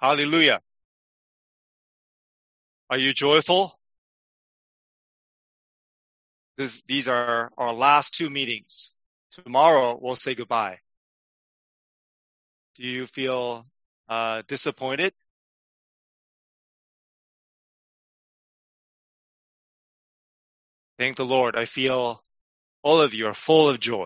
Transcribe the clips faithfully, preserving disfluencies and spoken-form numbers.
Hallelujah. Are you joyful? This, these are our last two meetings. Tomorrow we'll say goodbye. Do you feel uh, disappointed? Thank the Lord. I feel all of you are full of joy.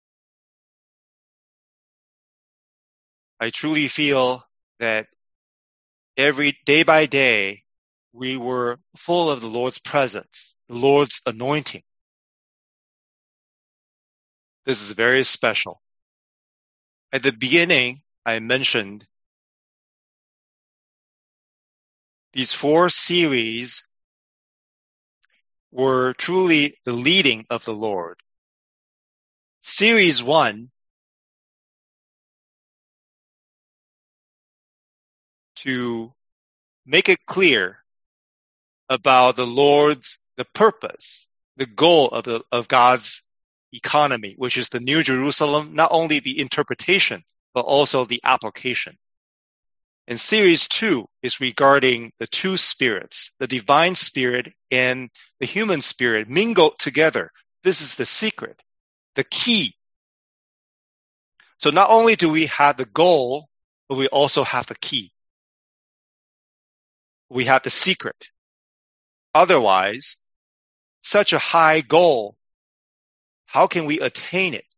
I truly feel that every day by day, we were full of the Lord's presence, the Lord's anointing. This is very special. At the beginning, I mentioned these four series were truly the leading of the Lord. Series one, to make it clear about the Lord's, the purpose, the goal of the, of God's economy, which is the New Jerusalem, not only the interpretation, but also the application. And series two is regarding the two spirits, the divine spirit and the human spirit mingled together. This is the secret, the key. So not only do we have the goal, but we also have the key. We have the secret. Otherwise, such a high goal, how can we attain it?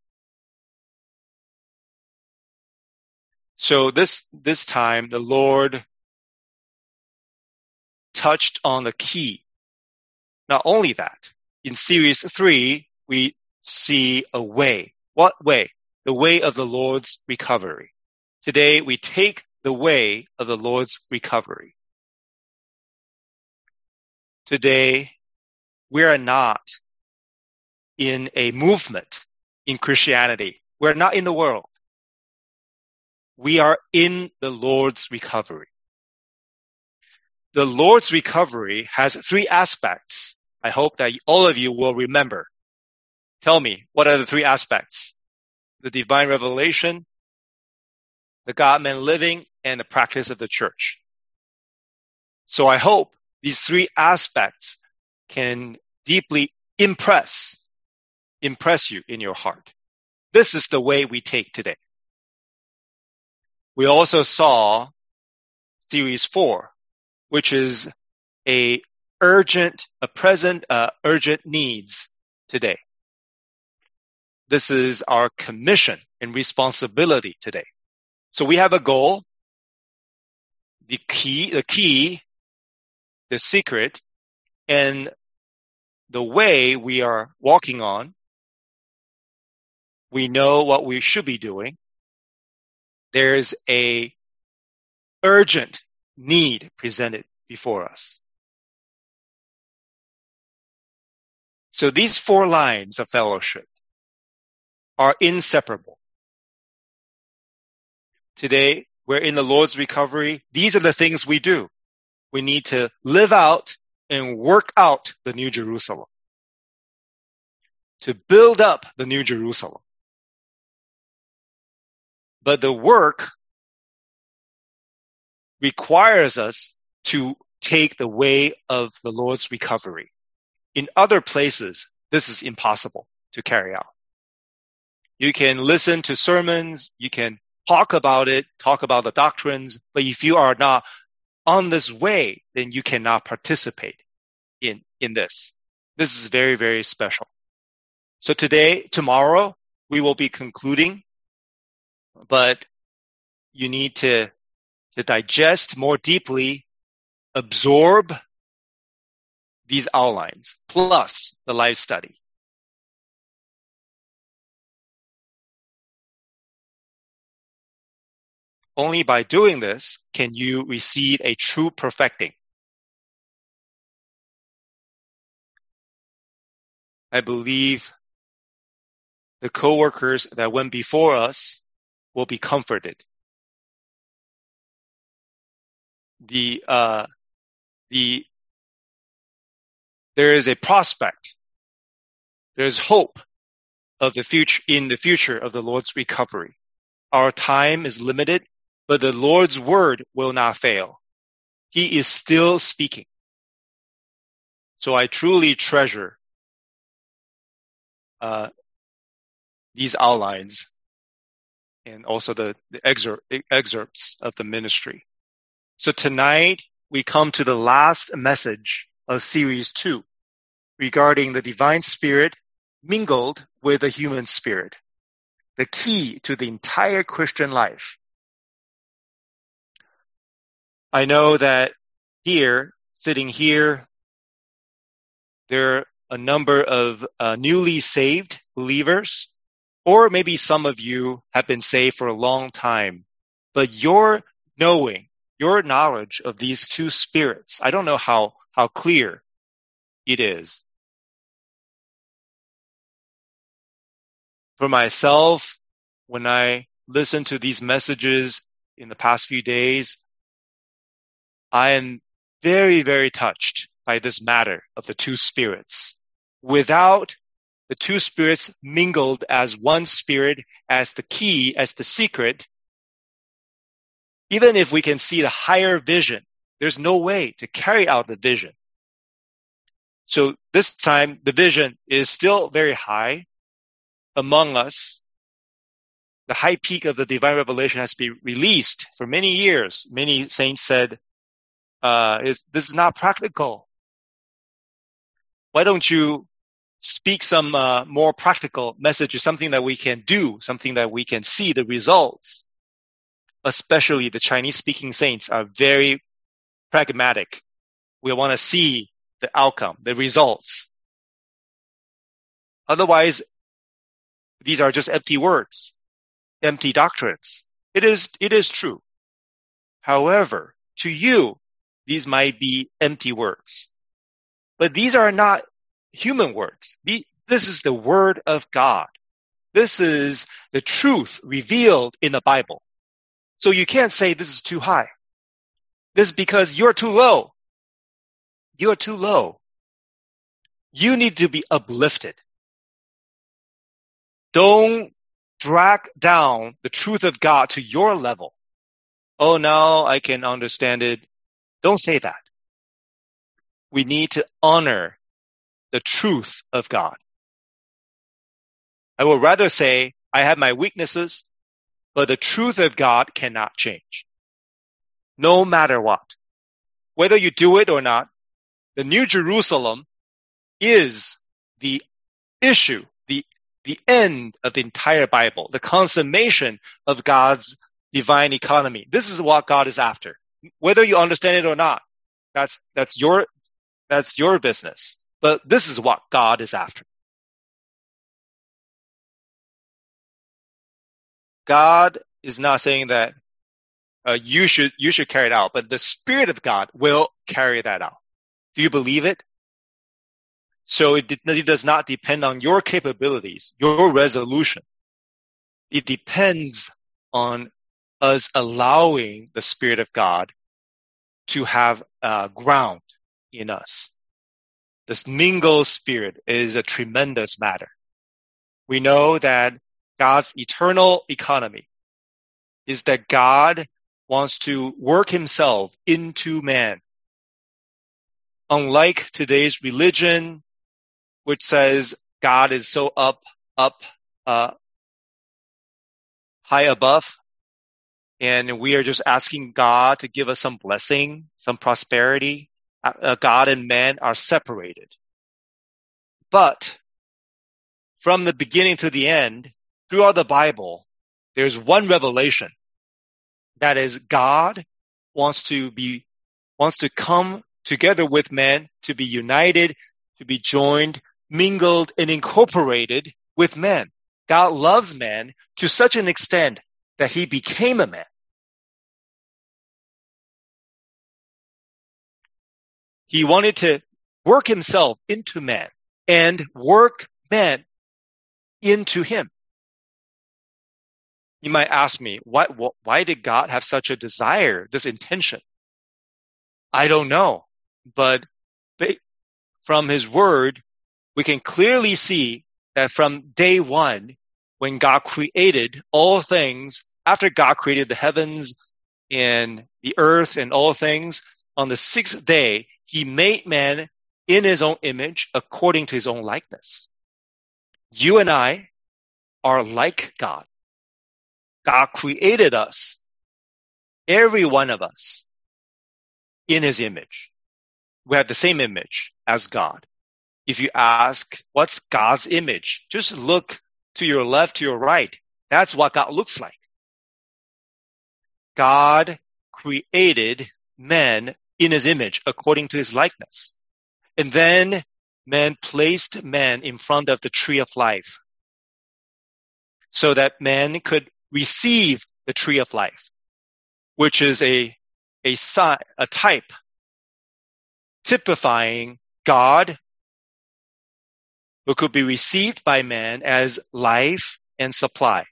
So this, this time, the Lord touched on the key. Not only that, in series three, we see a way. What way? The way of the Lord's recovery. Today, we take the way of the Lord's recovery. Today, we are not in a movement in Christianity. We're not in the world. We are in the Lord's recovery. The Lord's recovery has three aspects. I hope that all of you will remember. Tell me, what are the three aspects? The divine revelation, the God-man living, and the practice of the church. So I hope these three aspects can deeply impress, impress you in your heart. This is the way we take today. We also saw series four, which is a urgent, a present, uh, urgent needs today. This is our commission and responsibility today. So we have a goal, the key, the key, the secret, and the way we are walking on. We know what we should be doing. There's a urgent need presented before us. So these four lines of fellowship are inseparable. Today, we're in the Lord's recovery. These are the things we do. We need to live out and work out the New Jerusalem. To build up the New Jerusalem. But the work requires us to take the way of the Lord's recovery. In other places, this is impossible to carry out. You can listen to sermons, you can talk about it, talk about the doctrines, but if you are not on this way, then you cannot participate in, in this. This is very, very special. So today, tomorrow, we will be concluding, but you need to, to digest more deeply, absorb these outlines, plus the live study. Only by doing this can you receive a true perfecting. I believe the co-workers that went before us will be comforted. The, uh, the, there is a prospect. There's hope of the future, in the future of the Lord's recovery. Our time is limited, but the Lord's word will not fail. He is still speaking. So I truly treasure uh, these outlines and also the, the excerpt, excerpts of the ministry. So tonight we come to the last message of series two regarding the divine spirit mingled with the human spirit, the key to the entire Christian life. I know that here, sitting here, there are a number of uh, newly saved believers, or maybe some of you have been saved for a long time, but your knowing, your knowledge of these two spirits, I don't know how, how clear it is. For myself, when I listen to these messages in the past few days, I am very, very touched by this matter of the two spirits. Without the two spirits mingled as one spirit, as the key, as the secret, even if we can see the higher vision, there's no way to carry out the vision. So this time, the vision is still very high among us. The high peak of the divine revelation has been released for many years. Many saints said, uh, is, this is not practical. Why don't you speak some uh, more practical messages, something that we can do, something that we can see the results? Especially the Chinese-speaking saints are very pragmatic. We want to see the outcome, the results. Otherwise, these are just empty words, empty doctrines. It is, it is true. However, to you, these might be empty words. But these are not human words. This is the word of God. This is the truth revealed in the Bible. So you can't say this is too high. This is because you're too low. You're too low. You need to be uplifted. Don't drag down the truth of God to your level. Oh, now I can understand it. Don't say that. We need to honor the truth of God. I would rather say I have my weaknesses, but the truth of God cannot change. No matter what. Whether you do it or not, the New Jerusalem is the issue, the, the end of the entire Bible, the consummation of God's divine economy. This is what God is after. Whether you understand it or not, that's, that's your, that's your business. But this is what God is after. God is not saying that uh, you should you should carry it out, but the Spirit of God will carry that out. Do you believe it? So it, it does not depend on your capabilities, your resolution. It depends on us allowing the Spirit of God to have uh, ground in us. This mingled spirit is a tremendous matter. We know that God's eternal economy is that God wants to work himself into man. Unlike today's religion, which says God is so up, up, uh, high above, and we are just asking God to give us some blessing, some prosperity. Uh, God and man are separated. But from the beginning to the end, throughout the Bible, there's one revelation. That is, God wants to be, wants to come together with man, to be united, to be joined, mingled, and incorporated with man. God loves man to such an extent that he became a man. He wanted to work himself into man and work man into him. You might ask me, why, why did God have such a desire, this intention? I don't know. But from his word, we can clearly see that from day one, when God created all things, after God created the heavens and the earth and all things. On the sixth day, he made man in his own image according to his own likeness. You and I are like God. God created us, every one of us, in his image. We have the same image as God. If you ask, what's God's image? Just look to your left, to your right. That's what God looks like. God created man in his image according to his likeness. And then man placed man in front of the tree of life so that man could receive the tree of life, which is a, a, sign, a type typifying God, who could be received by man as life and supply.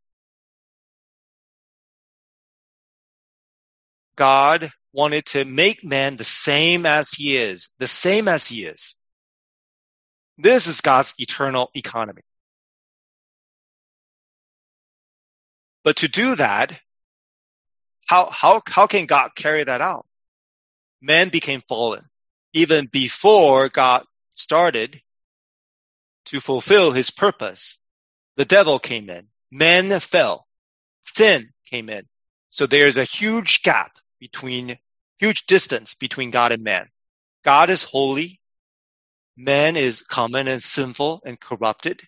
God wanted to make man the same as he is, the same as he is. This is God's eternal economy. But to do that, how, how, how can God carry that out? Man became fallen. Even before God started to fulfill his purpose, the devil came in. Man fell. Sin came in. So there's a huge gap between, huge distance between God and man. God is holy. Man is common and sinful and corrupted.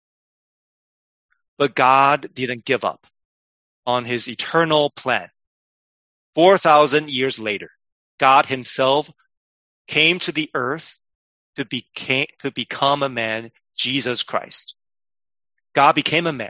But God didn't give up on his eternal plan. four thousand years later, God himself came to the earth to, became, to become a man, Jesus Christ. God became a man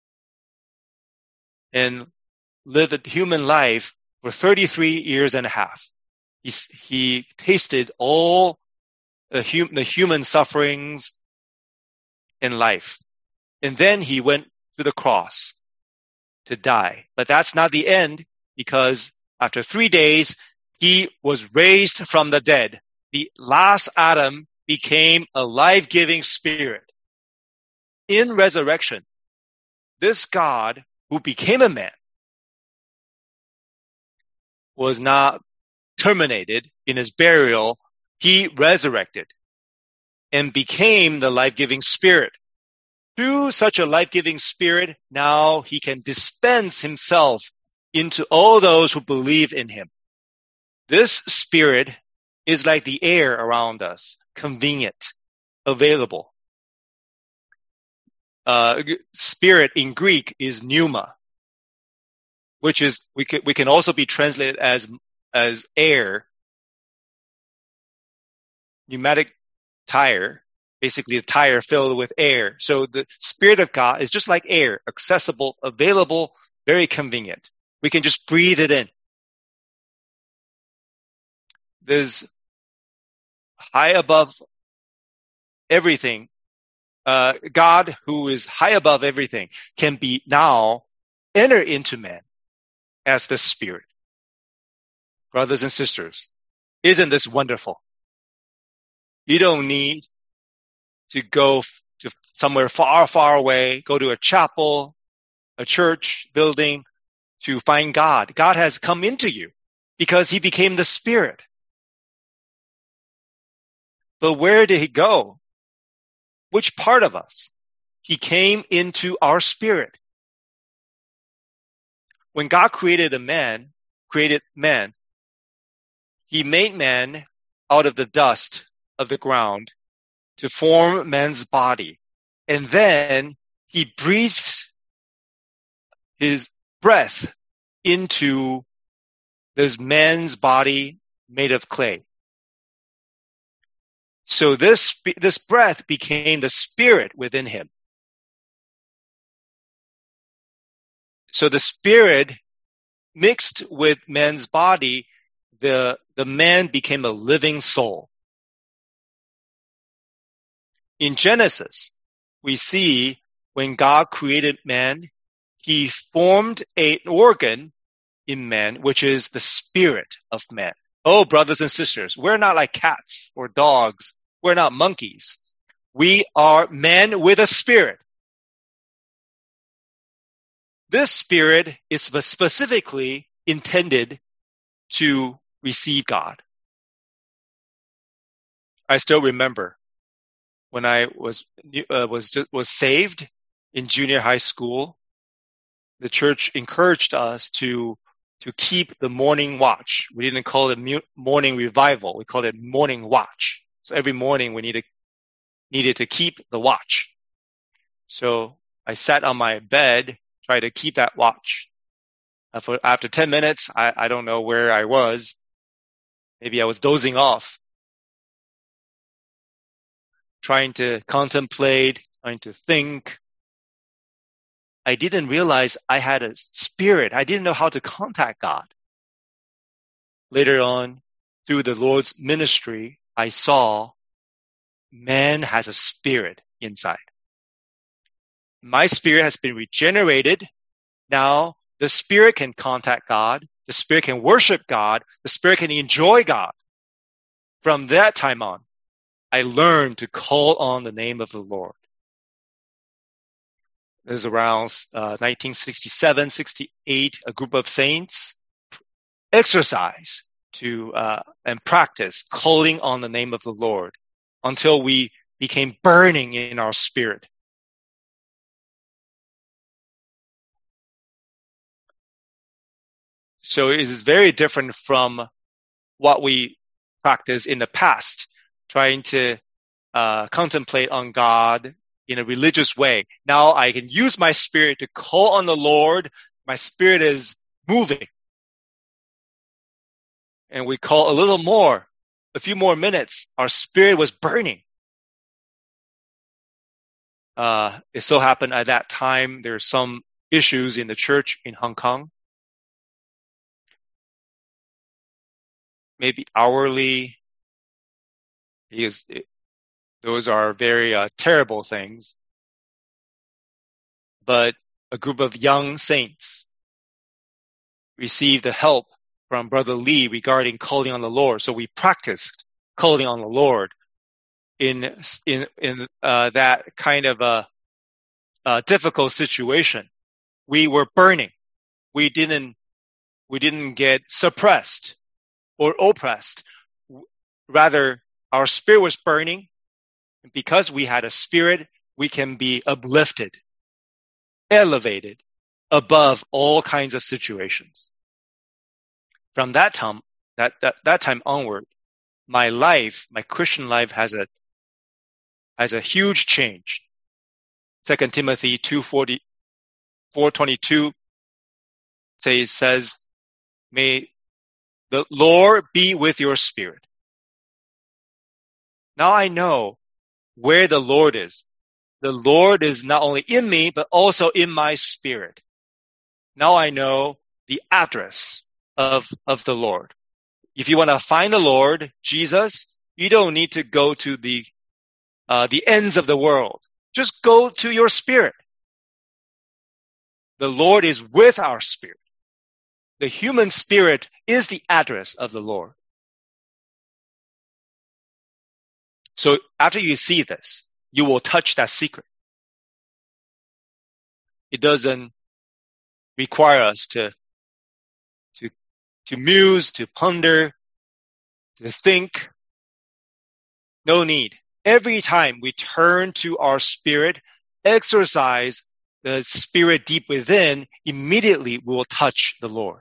and lived a human life for thirty-three years and a half. He, he tasted all the, hum, the human sufferings in life. And then he went to the cross to die. But that's not the end, because after three days, he was raised from the dead. The last Adam became a life-giving spirit. In resurrection, this God who became a man was not terminated in his burial. He resurrected and became the life-giving spirit. Through such a life-giving spirit, now he can dispense himself into all those who believe in him. This spirit is like the air around us, convenient, available. Uh, spirit in Greek is pneuma, which is, we can, we can also be translated as, as air, pneumatic tire, basically a tire filled with air. So the Spirit of God is just like air, accessible, available, very convenient. We can just breathe it in. There's high above everything. Uh, God, who is high above everything, can be now enter into man as the Spirit. Brothers and sisters, isn't this wonderful? You don't need to go to somewhere far, far away, go to a chapel, a church building to find God. God has come into you because he became the Spirit. But where did he go? Which part of us? He came into our spirit. When God created a man, created man, he made man out of the dust of the ground to form man's body. And then he breathed his breath into this man's body made of clay. So this, this breath became the spirit within him. So the spirit mixed with man's body, the, the man became a living soul. In Genesis, we see when God created man, he formed an organ in man, which is the spirit of man. Oh, brothers and sisters, we're not like cats or dogs. We're not monkeys. We are men with a spirit. This spirit is specifically intended to receive God. I still remember when I was uh, was was saved in junior high school, the church encouraged us to to keep the morning watch. We didn't call it morning revival. We called it morning watch. So every morning we needed needed to keep the watch. So I sat on my bed, tried to keep that watch. Uh, for after ten minutes, I, I don't know where I was. Maybe I was dozing off, trying to contemplate, trying to think. I didn't realize I had a spirit. I didn't know how to contact God. Later on, through the Lord's ministry, I saw man has a spirit inside. My spirit has been regenerated. Now the spirit can contact God. The spirit can worship God. The spirit can enjoy God. From that time on, I learned to call on the name of the Lord. It was around uh, nineteen sixty-seven, sixty-eight, a group of saints exercise to uh, and practice calling on the name of the Lord until we became burning in our spirit. So it is very different from what we practiced in the past, trying to uh, contemplate on God in a religious way. Now I can use my spirit to call on the Lord. My spirit is moving. And we call a little more, a few more minutes. Our spirit was burning. Uh, it so happened at that time, there are some issues in the church in Hong Kong. Maybe hourly. Because it, those are very uh, terrible things. But a group of young saints received the help from Brother Lee regarding calling on the Lord. So we practiced calling on the Lord in in in uh, that kind of a, a difficult situation. We were burning. We didn't we didn't get suppressed or oppressed. Rather, our spirit was burning. Because we had a spirit, we can be uplifted, elevated above all kinds of situations. From that time, that, that, that time onward, my life, my Christian life has a, has a huge change. Second Timothy two forty, four twenty-two says, says, may the Lord be with your spirit. Now I know where the Lord is. The Lord is not only in me, but also in my spirit. Now I know the address of, of the Lord. If you want to find the Lord, Jesus, you don't need to go to the, uh, the ends of the world. Just go to your spirit. The Lord is with our spirit. The human spirit is the address of the Lord. So after you see this, you will touch that secret. It doesn't require us to, to, to muse, to ponder, to think. No need. Every time we turn to our spirit, exercise the spirit deep within, immediately we will touch the Lord.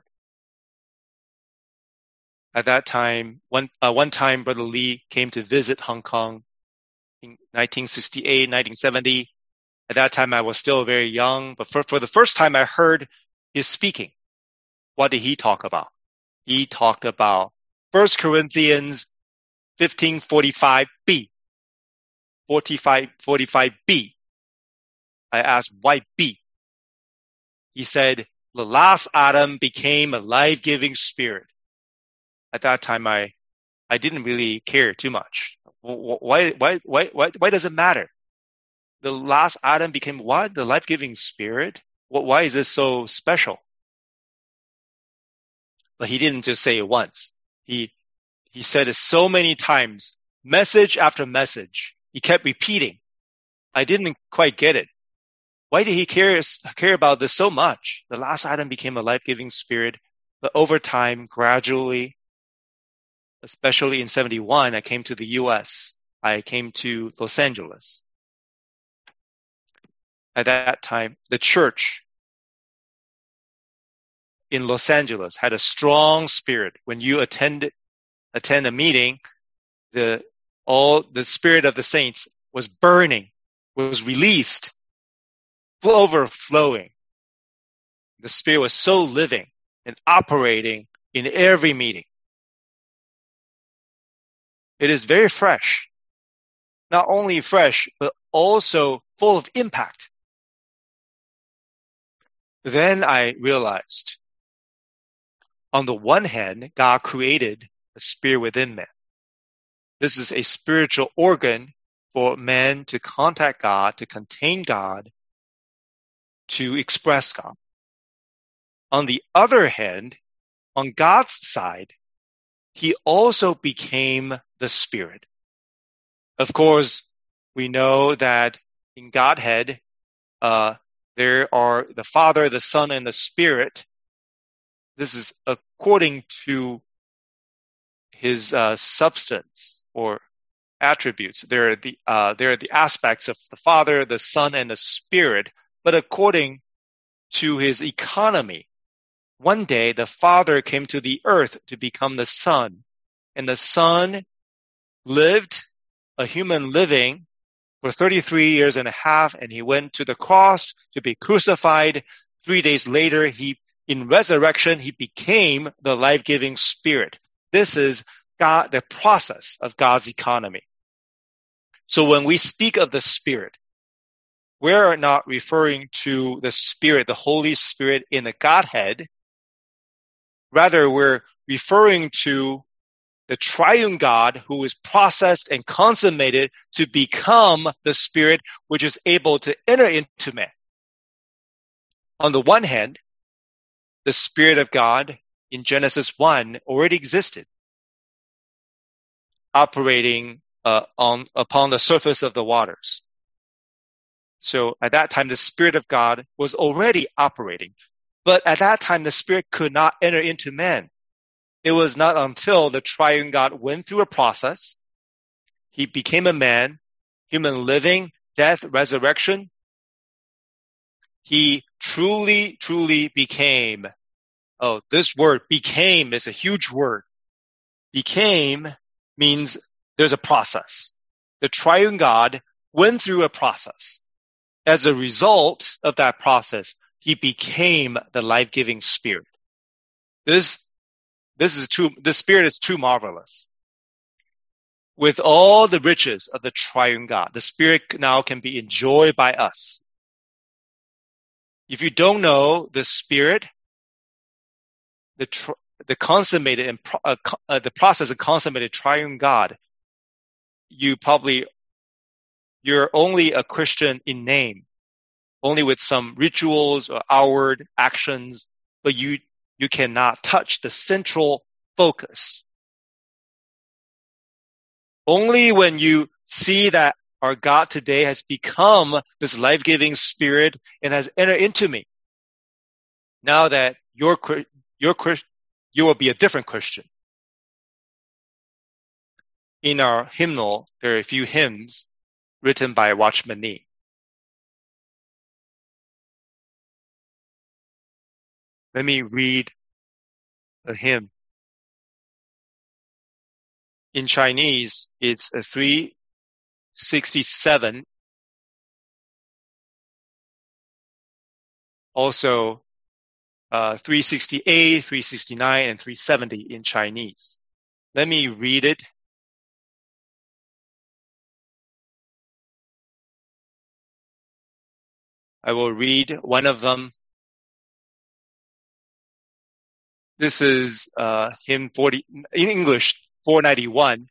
At that time, one, uh, one time, Brother Lee came to visit Hong Kong in nineteen sixty-eight, nineteen seventy. At that time, I was still very young, but for, for the first time I heard his speaking. What did he talk about? He talked about First Corinthians fifteen forty-five b. forty-five forty-five b. I asked, why B? He said, the last Adam became a life-giving spirit. At that time, I, I didn't really care too much. Why, why, why, why, why does it matter? The last Adam became what? The life-giving spirit? Why is this so special? But he didn't just say it once. He, he said it so many times, message after message. He kept repeating. I didn't quite get it. Why did he care, care about this so much? The last Adam became a life-giving spirit. But over time, gradually, especially in seventy-one, I came to the U S. I came to Los Angeles. At that time, the church in Los Angeles had a strong spirit. When you attend attend a meeting, the all the spirit of the saints was burning, was released, overflowing. The spirit was so living and operating in every meeting. It is very fresh. Not only fresh, but also full of impact. Then I realized, on the one hand, God created a spirit within man. This is a spiritual organ for man to contact God, to contain God, to express God. On the other hand, on God's side, he also became the Spirit. Of course, we know that in Godhead, uh, there are the Father, the Son, and the Spirit. This is according to his uh, substance or attributes. There are the uh, there are the aspects of the Father, the Son, and the Spirit. But according to his economy, one day the Father came to the earth to become the Son, and the Son lived a human living for thirty-three years and a half, and he went to the cross to be crucified. Three days later, he in resurrection, he became the life-giving Spirit. This is God, the process of God's economy. So when we speak of the Spirit, we're not referring to the Spirit, the Holy Spirit in the Godhead. Rather, we're referring to the triune God who is processed and consummated to become the Spirit which is able to enter into man. On the one hand, the Spirit of God in Genesis one already existed, operating uh, on upon the surface of the waters. So at that time, the Spirit of God was already operating. But at that time, the Spirit could not enter into man. It was not until the triune God went through a process, he became a man, human living, death, resurrection. He truly, truly became, oh, this word became is a huge word. Became means there's a process. The triune God went through a process. As a result of that process, he became the life-giving Spirit. This, this is too, this Spirit is too marvelous. With all the riches of the triune God, the Spirit now can be enjoyed by us. If you don't know the Spirit, the tr- the consummated and pro- uh, uh, the process of consummated triune God, you probably you're only a Christian in name, only with some rituals or outward actions, but you you cannot touch the central focus. Only when you see that our God today has become this life-giving Spirit and has entered into me, now that you're you're you will be a different Christian. In our hymnal, there are a few hymns written by Watchman Nee. Let me read a hymn. In Chinese, it's a three sixty-seven. Also, uh, three sixty-eight, three sixty-nine, and three seventy in Chinese. Let me read it. I will read one of them. This is uh, hymn forty in English, four ninety-one.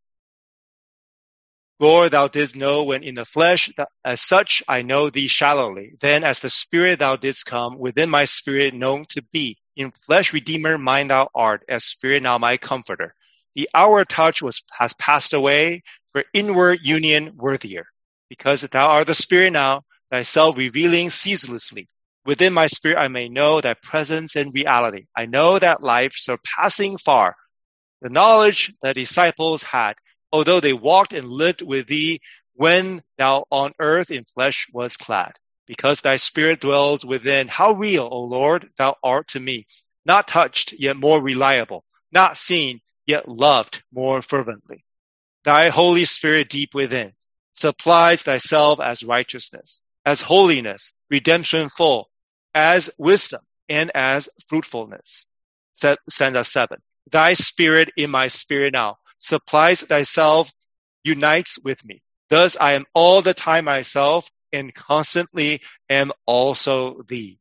Lord, thou didst know when in the flesh, as such I know thee shallowly. Then as the Spirit thou didst come, within my spirit known to be. In flesh, Redeemer, mine thou art, as Spirit now my comforter. The outward touch was has passed away, for inward union worthier. Because thou art the Spirit now, thyself revealing ceaselessly. Within my spirit, I may know thy presence and reality. I know that life surpassing far the knowledge the disciples had, although they walked and lived with thee when thou on earth in flesh was clad. Because thy spirit dwells within, how real, O Lord, thou art to me. Not touched, yet more reliable. Not seen, yet loved more fervently. Thy Holy Spirit deep within supplies thyself as righteousness, as holiness, redemption full, as wisdom, and as fruitfulness. Stanza seven. Thy spirit in my spirit now supplies thyself, unites with me. Thus I am all the time myself, and constantly am also thee.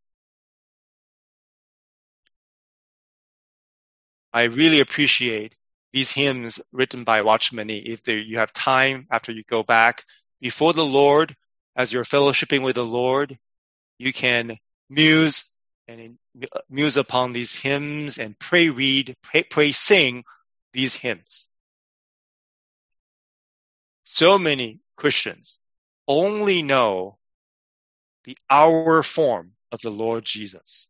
I really appreciate these hymns written by Watchman Nee. If there, you have time after you go back before the Lord, as you're fellowshipping with the Lord, you can muse and muse upon these hymns and pray, read, pray, pray, sing these hymns. So many Christians only know the hour form of the Lord Jesus.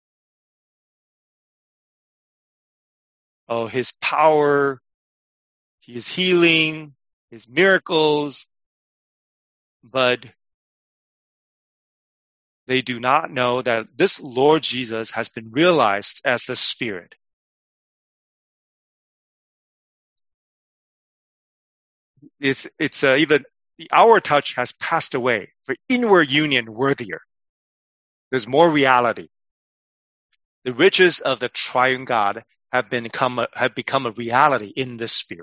Oh, his power, his healing, his miracles, but they do not know that this Lord Jesus has been realized as the Spirit. It's, it's uh, even the hour touch has passed away. For inward union worthier. There's more reality. The riches of the triune God have been become a, have become a reality in the Spirit.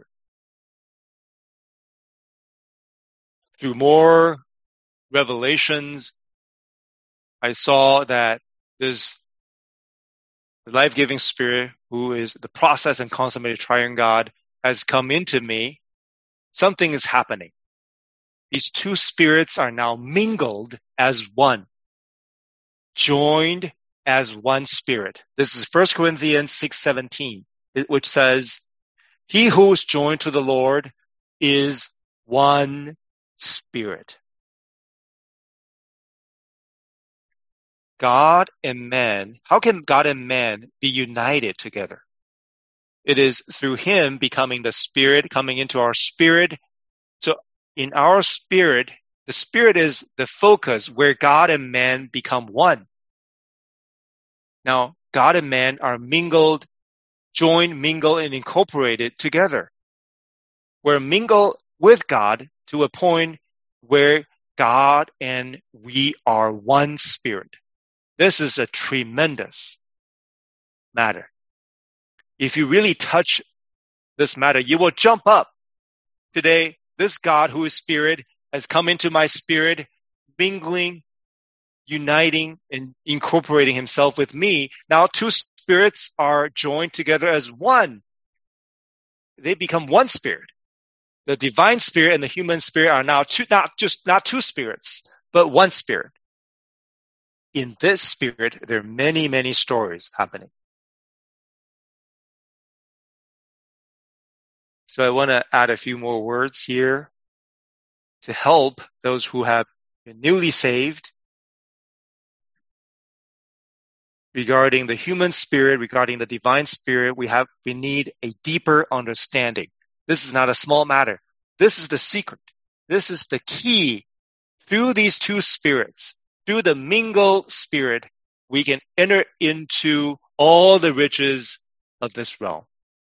Through more revelations, I saw that this the life-giving Spirit, who is the process and consummated triune God, has come into me. Something is happening. These two spirits are now mingled as one, joined as one spirit. This is First Corinthians six seventeen, which says, he who is joined to the Lord is one spirit. God and man, how can God and man be united together? It is through him becoming the Spirit, coming into our spirit. So in our spirit, the Spirit is the focus where God and man become one. Now, God and man are mingled, joined, mingled, and incorporated together. We're mingled with God to a point where God and we are one spirit. This is a tremendous matter. If you really touch this matter, you will jump up. Today, this God who is Spirit has come into my spirit, mingling, uniting, and incorporating himself with me. Now two spirits are joined together as one. They become one spirit. The divine spirit and the human spirit are now two, not just not two spirits, but one spirit. In this spirit, there are many, many stories happening. So I want to add a few more words here to help those who have been newly saved regarding the human spirit, regarding the divine spirit. We have, we need a deeper understanding. This is not a small matter. This is the secret. This is the key. Through these two spirits, through the mingled spirit, we can enter into all the riches of this realm.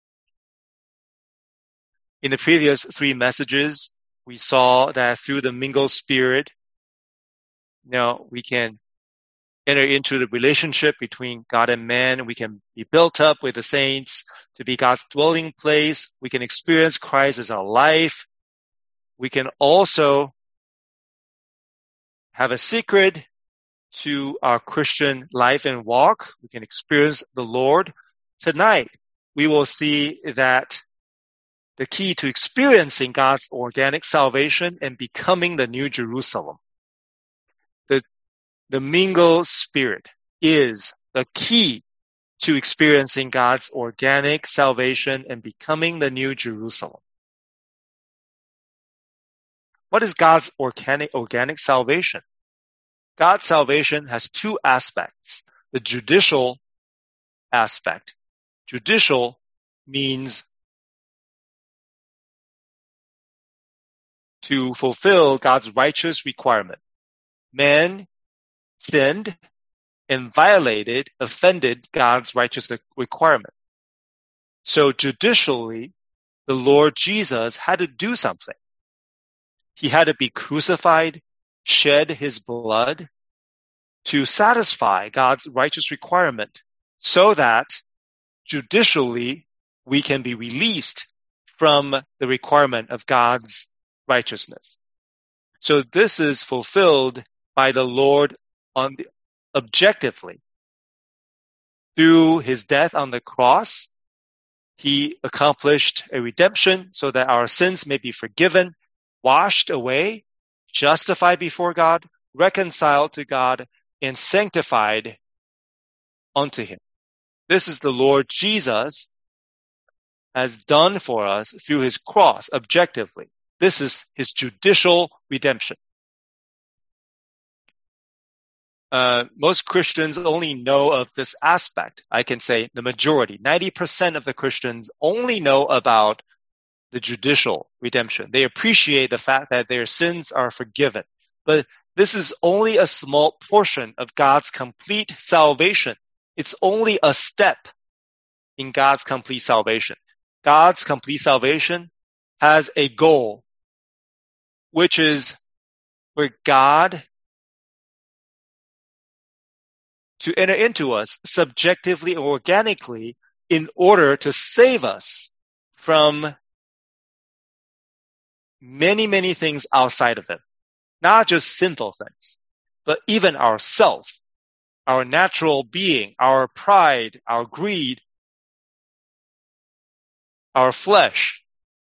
In the previous three messages, we saw that through the mingled spirit, you know, we can enter into the relationship between God and man. We can be built up with the saints to be God's dwelling place. We can experience Christ as our life. We can also have a secret to our Christian life and walk. We can experience the Lord. Tonight, we will see that the key to experiencing God's organic salvation and becoming the New Jerusalem. The, the mingled spirit is the key to experiencing God's organic salvation and becoming the New Jerusalem. What is God's organic, organic salvation? God's salvation has two aspects. The judicial aspect. Judicial means to fulfill God's righteous requirement. Man sinned and violated, offended God's righteous requirement. So judicially, the Lord Jesus had to do something. He had to be crucified, shed his blood to satisfy God's righteous requirement so that judicially we can be released from the requirement of God's righteousness. So this is fulfilled by the Lord on the, objectively. Through his death on the cross, he accomplished a redemption so that our sins may be forgiven, washed away, justified before God, reconciled to God, and sanctified unto him. This is the Lord Jesus has done for us through his cross objectively. This is his judicial redemption. Uh, most Christians only know of this aspect. I can say the majority, ninety percent of the Christians only know about the judicial redemption. They appreciate the fact that their sins are forgiven. But this is only a small portion of God's complete salvation. It's only a step in God's complete salvation. God's complete salvation has a goal, which is for God to enter into us subjectively or organically in order to save us from many, many things outside of him. Not just sinful things, but even ourself, our natural being, our pride, our greed, our flesh,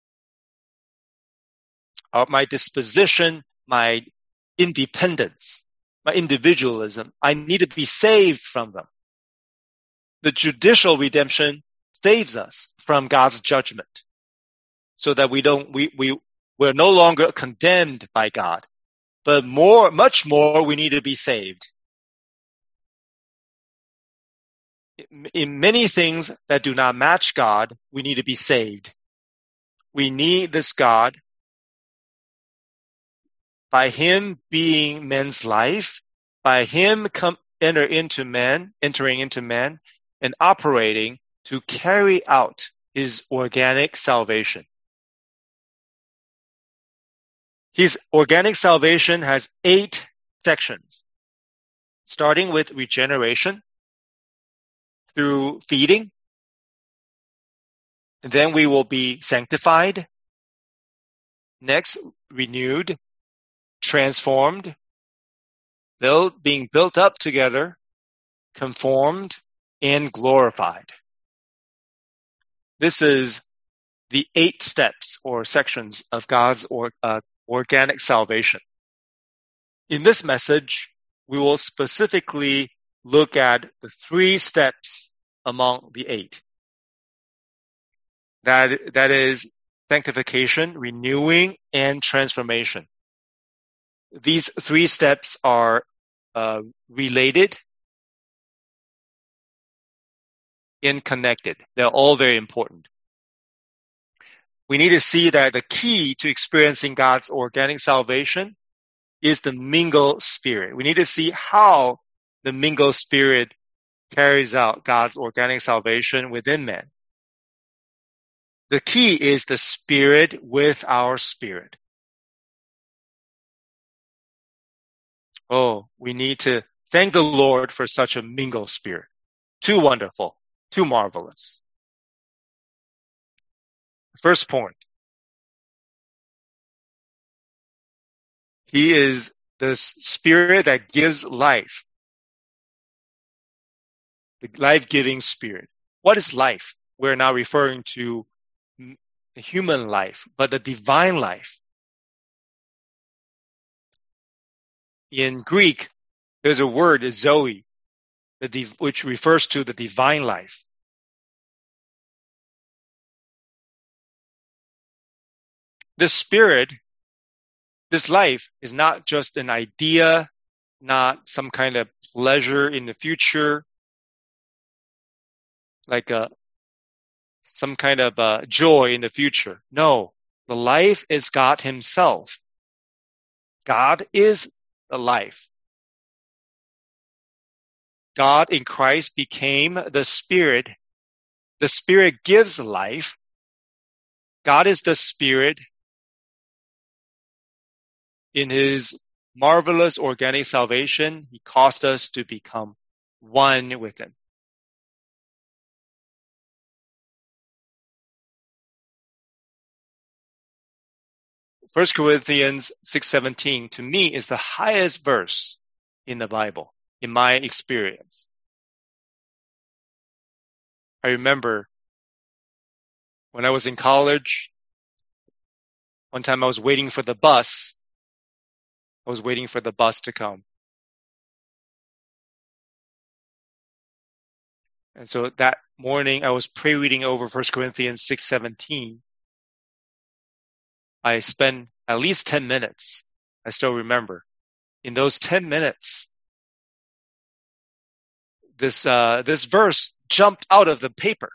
our, my disposition, my independence, my individualism. I need to be saved from them. The judicial redemption saves us from God's judgment so that we don't, we, we, we're no longer condemned by God, but more, much more, we need to be saved. In many things that do not match God, we need to be saved. We need this God. By him being man's life, by him come enter into man, entering into man, and operating to carry out his organic salvation. His organic salvation has eight sections, starting with regeneration through feeding. And then we will be sanctified. Next, renewed, transformed, built, being built up together, conformed, and glorified. This is the eight steps or sections of God's or, uh, organic salvation. In this message, we will specifically look at the three steps among the eight. That, that is sanctification, renewing, and transformation. These three steps are uh, related and connected. They're all very important. We need to see that the key to experiencing God's organic salvation is the mingle spirit. We need to see how the mingle spirit carries out God's organic salvation within man. The key is the spirit with our spirit. Oh, we need to thank the Lord for such a mingle spirit. Too wonderful, too marvelous. First point. He is the spirit that gives life. The life-giving spirit. What is life? We're now referring to human life, but the divine life. In Greek, there's a word, zoe, which refers to the divine life. This spirit, this life is not just an idea not some kind of pleasure in the future, like a, some kind of uh, joy in the future. No, the life is God himself. God is the life. God in Christ became the Spirit. The Spirit gives life. God is the Spirit. In his marvelous organic salvation, he caused us to become one with him. First Corinthians six seventeen to me is the highest verse in the Bible, in my experience. I remember when I was in college, one time I was waiting for the bus. I was waiting for the bus to come. And so that morning I was pre-reading over First Corinthians six seventeen. I spent at least ten minutes. I still remember. In those ten minutes, this uh, this verse jumped out of the paper.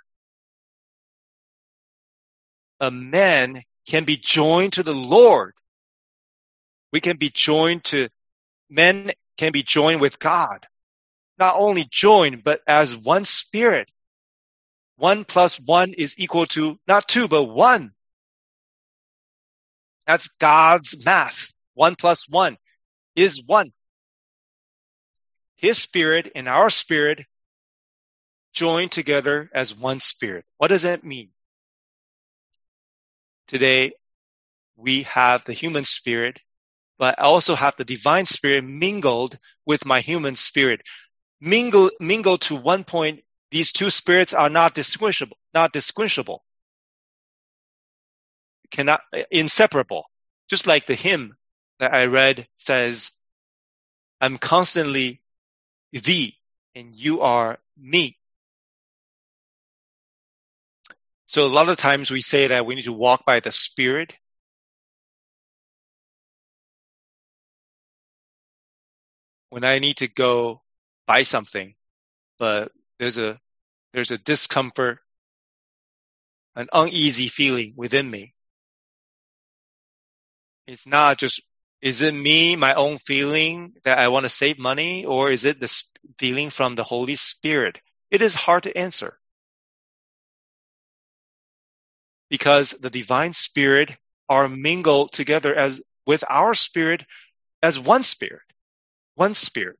A man can be joined to the Lord. We can be joined to, men can be joined with God. Not only joined, but as one spirit. One plus one is equal to not two, but one. That's God's math. One plus one is one. His spirit and our spirit joined together as one spirit. What does that mean? Today, we have the human spirit, but I also have the divine spirit mingled with my human spirit. Mingle, mingle to one point, these two spirits are not distinguishable, not distinguishable. Cannot, inseparable. Just like the hymn that I read says, I'm constantly thee and you are me. So a lot of times we say that we need to walk by the Spirit. When I need to go buy something, but there's a there's a discomfort, an uneasy feeling within me. It's not just, is it me, my own feeling that I want to save money, or is it the feeling from the Holy Spirit? It is hard to answer. Because the divine spirit are mingled together as with our spirit as one spirit, one spirit.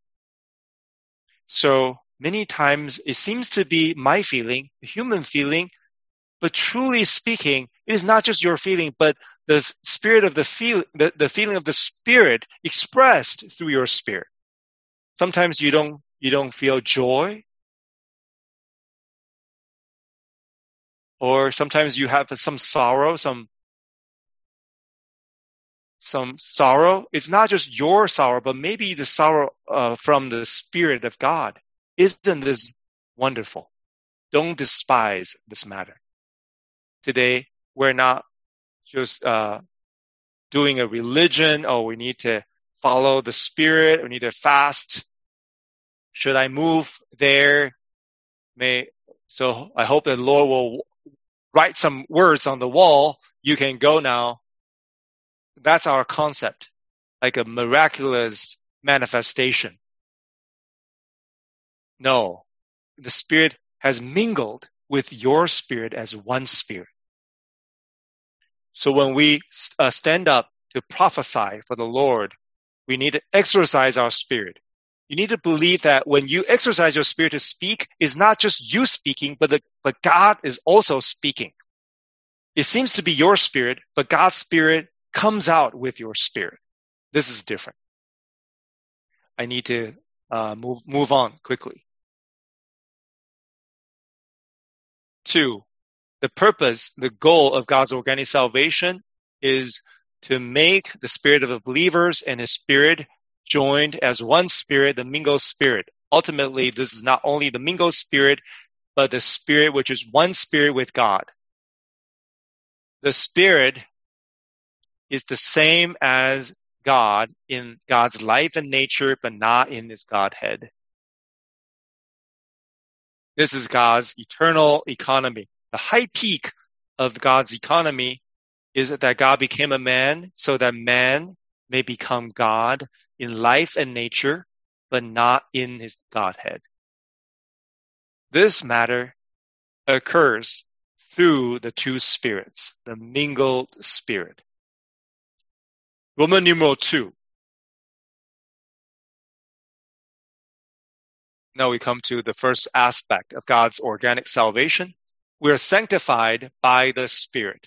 So many times it seems to be my feeling, the human feeling, but truly speaking, it is not just your feeling, but the spirit of the feel, the, the feeling of the spirit expressed through your spirit. Sometimes you don't, you don't feel joy. Or sometimes you have some sorrow, some, some sorrow. It's not just your sorrow, but maybe the sorrow uh, from the Spirit of God. Isn't this wonderful? Don't despise this matter. Today, we're not just uh, doing a religion. Oh, we need to follow the Spirit. We need to fast. Should I move there? May so I hope the Lord will write some words on the wall. You can go now. That's our concept, like a miraculous manifestation. No, the Spirit has mingled with your spirit as one spirit. So when we uh, stand up to prophesy for the Lord, we need to exercise our spirit. You need to believe that when you exercise your spirit to speak, it's not just you speaking, but the, but God is also speaking. It seems to be your spirit, but God's spirit comes out with your spirit. This is different. I need to uh, move move on quickly. Two, the purpose, the goal of God's organic salvation is to make the spirit of the believers and his spirit joined as one spirit, the mingled spirit. Ultimately, this is not only the mingled spirit, but the spirit which is one spirit with God. The spirit is the same as God in God's life and nature, but not in his Godhead. This is God's eternal economy. The high peak of God's economy is that God became a man so that man may become God in life and nature, but not in his Godhead. This matter occurs through the two spirits, the mingled spirit. Roman numeral two. Now we come to the first aspect of God's organic salvation. We are sanctified by the Spirit.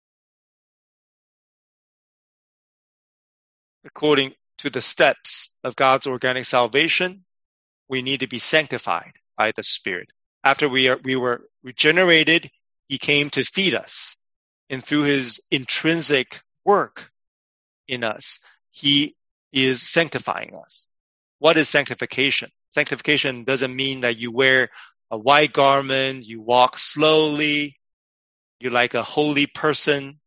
According to the steps of God's organic salvation, we need to be sanctified by the Spirit. After we are, we were regenerated, he came to feed us. And through his intrinsic work in us, he is sanctifying us. What is sanctification? Sanctification doesn't mean that you wear a white garment, you walk slowly, you're like a holy person.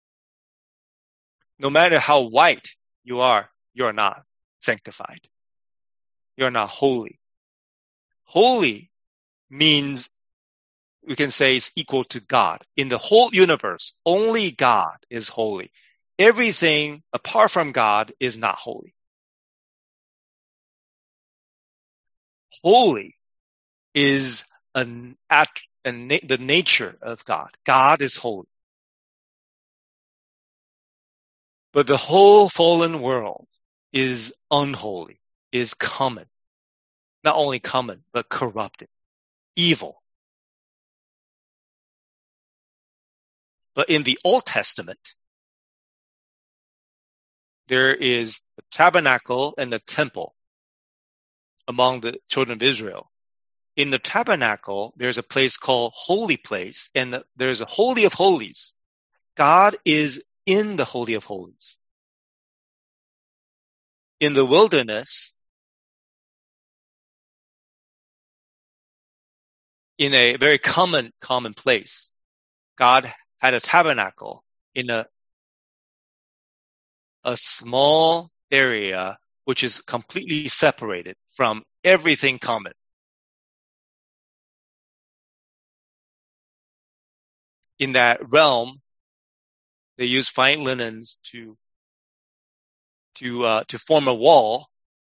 No matter how white you are, you're not sanctified. You're not holy. Holy means, we can say, it's equal to God. In the whole universe, only God is holy. Everything apart from God is not holy. Holy is an act, a na- the nature of God. God is holy. But the whole fallen world is unholy, is common. Not only common, but corrupted, evil. But in the Old Testament, there is the tabernacle and the temple among the children of Israel. In the tabernacle, there's a place called Holy Place, and the, there's a Holy of Holies. God is in the Holy of Holies. In the wilderness, in a very common, common place, God had a tabernacle in a, a small area which is completely separated from everything common. In that realm, they use fine linens to to uh, to form a wall.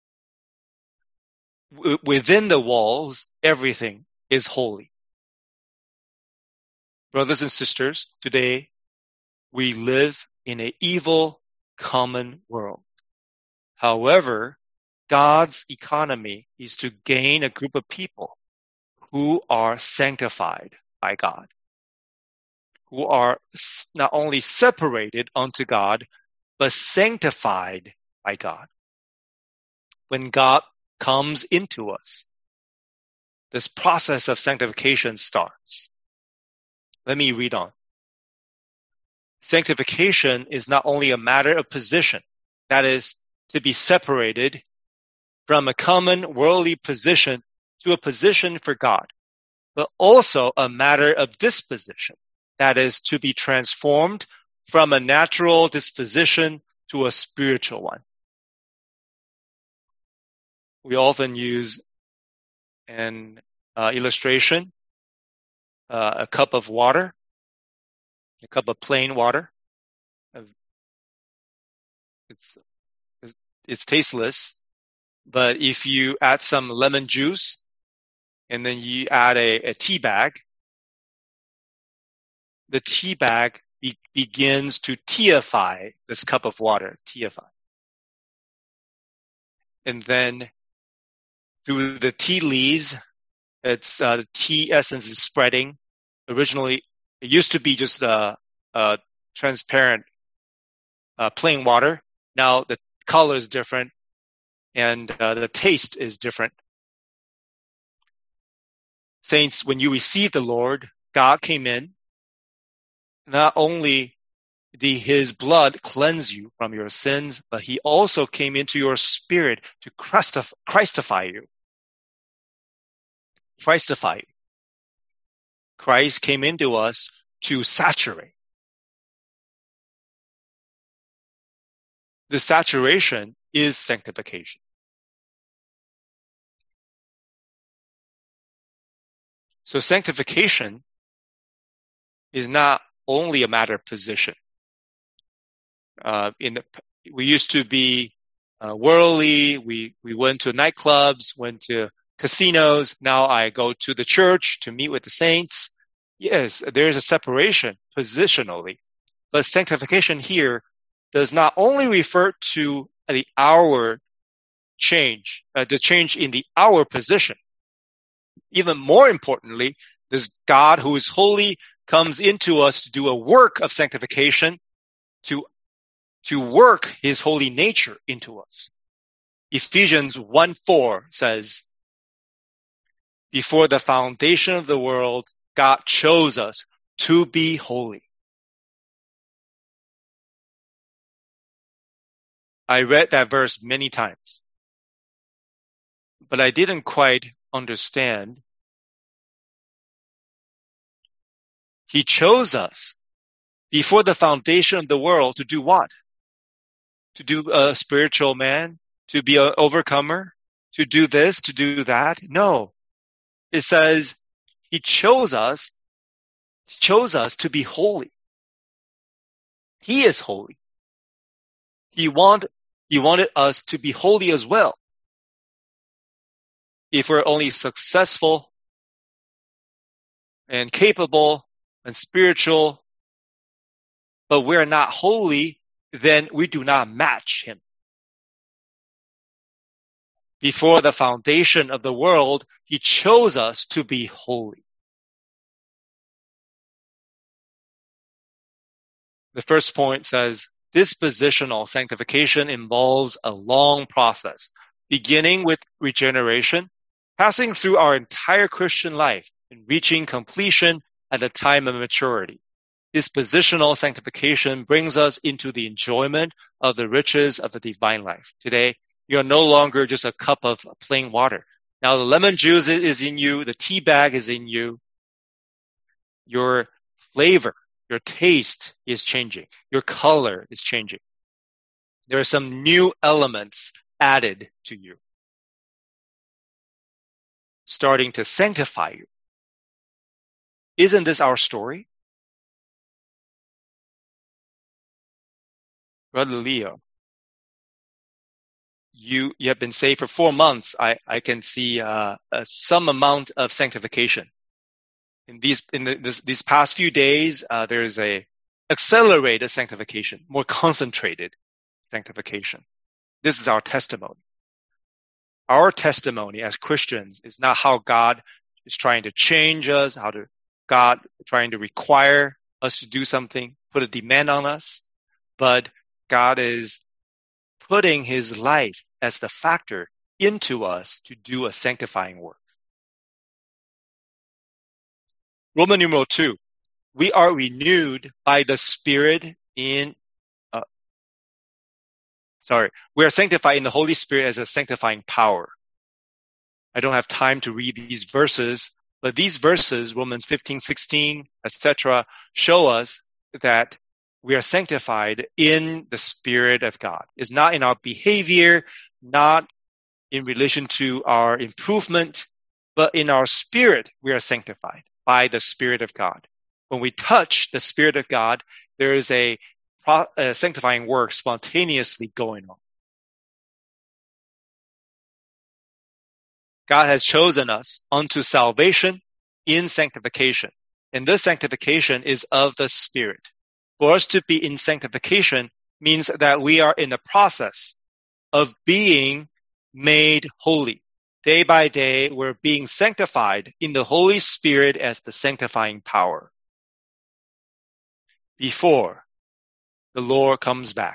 W- within the walls, everything is holy. Brothers and sisters, today we live in an evil, common world. However, God's economy is to gain a group of people who are sanctified by God, who are not only separated unto God, but sanctified by God. When God comes into us, this process of sanctification starts. Let me read on. Sanctification is not only a matter of position, that is, to be separated from a common worldly position to a position for God, but also a matter of disposition, that is, to be transformed from a natural disposition to a spiritual one. We often use an uh, illustration, uh, a cup of water, a cup of plain water. It's, it's tasteless, but if you add some lemon juice and then you add a, a tea bag, the tea bag be, begins to teify this cup of water, teify. And then through the tea leaves, it's uh, the tea essence is spreading. Originally, it used to be just a, a transparent, uh, plain water. Now the color is different, and uh, the taste is different. Saints, when you receive the Lord, God came in. Not only did his blood cleanse you from your sins, but he also came into your spirit to Christify you. Christify you. Christ came into us to saturate. the saturation is sanctification. So sanctification is not only a matter of position. Uh, in the, we used to be uh, worldly. We we went to nightclubs, went to casinos. Now I go to the church to meet with the saints. Yes, there is a separation positionally, but sanctification here does not only refer to the hour change, uh, the change in the hour position. Even more importantly, this God who is holy comes into us to do a work of sanctification, to to work his holy nature into us. Ephesians one four says, before the foundation of the world, God chose us to be holy. I read that verse many times, but I didn't quite understand. He chose us before the foundation of the world to do what? To do a spiritual man, to be an overcomer, to do this, to do that. No. It says he chose us, chose us to be holy. He is holy. He want, he wanted us to be holy as well. If we're only successful and capable and spiritual, but we're not holy, then we do not match him. Before the foundation of the world, he chose us to be holy. The first point says, dispositional sanctification involves a long process, beginning with regeneration, passing through our entire Christian life, and reaching completion at the time of maturity. Dispositional sanctification brings us into the enjoyment of the riches of the divine life. Today, you're no longer just a cup of plain water. Now the lemon juice is in you, the tea bag is in you. Your flavor, your taste is changing. Your color is changing. There are some new elements added to you, starting to sanctify you. Isn't this our story? Brother Leo, you, you have been saved for four months. I, I can see uh, uh, some amount of sanctification. In these in the, this, these past few days, uh, there is a accelerated sanctification, more concentrated sanctification. This is our testimony. Our testimony as Christians is not how God is trying to change us, how to God trying to require us to do something, put a demand on us, but God is putting his life as the factor into us to do a sanctifying work. Roman numeral two, we are renewed by the Spirit in, uh, sorry, we are sanctified in the Holy Spirit as a sanctifying power. I don't have time to read these verses, but these verses, Romans fifteen, sixteen, et cetera, show us that we are sanctified in the Spirit of God. It's not in our behavior, not in relation to our improvement, but in our spirit, we are sanctified by the Spirit of God. When we touch the Spirit of God, there is a, a sanctifying work spontaneously going on. God has chosen us unto salvation in sanctification. And this sanctification is of the Spirit. For us to be in sanctification means that we are in the process of being made holy. Day by day, we're being sanctified in the Holy Spirit as the sanctifying power. Before the Lord comes back,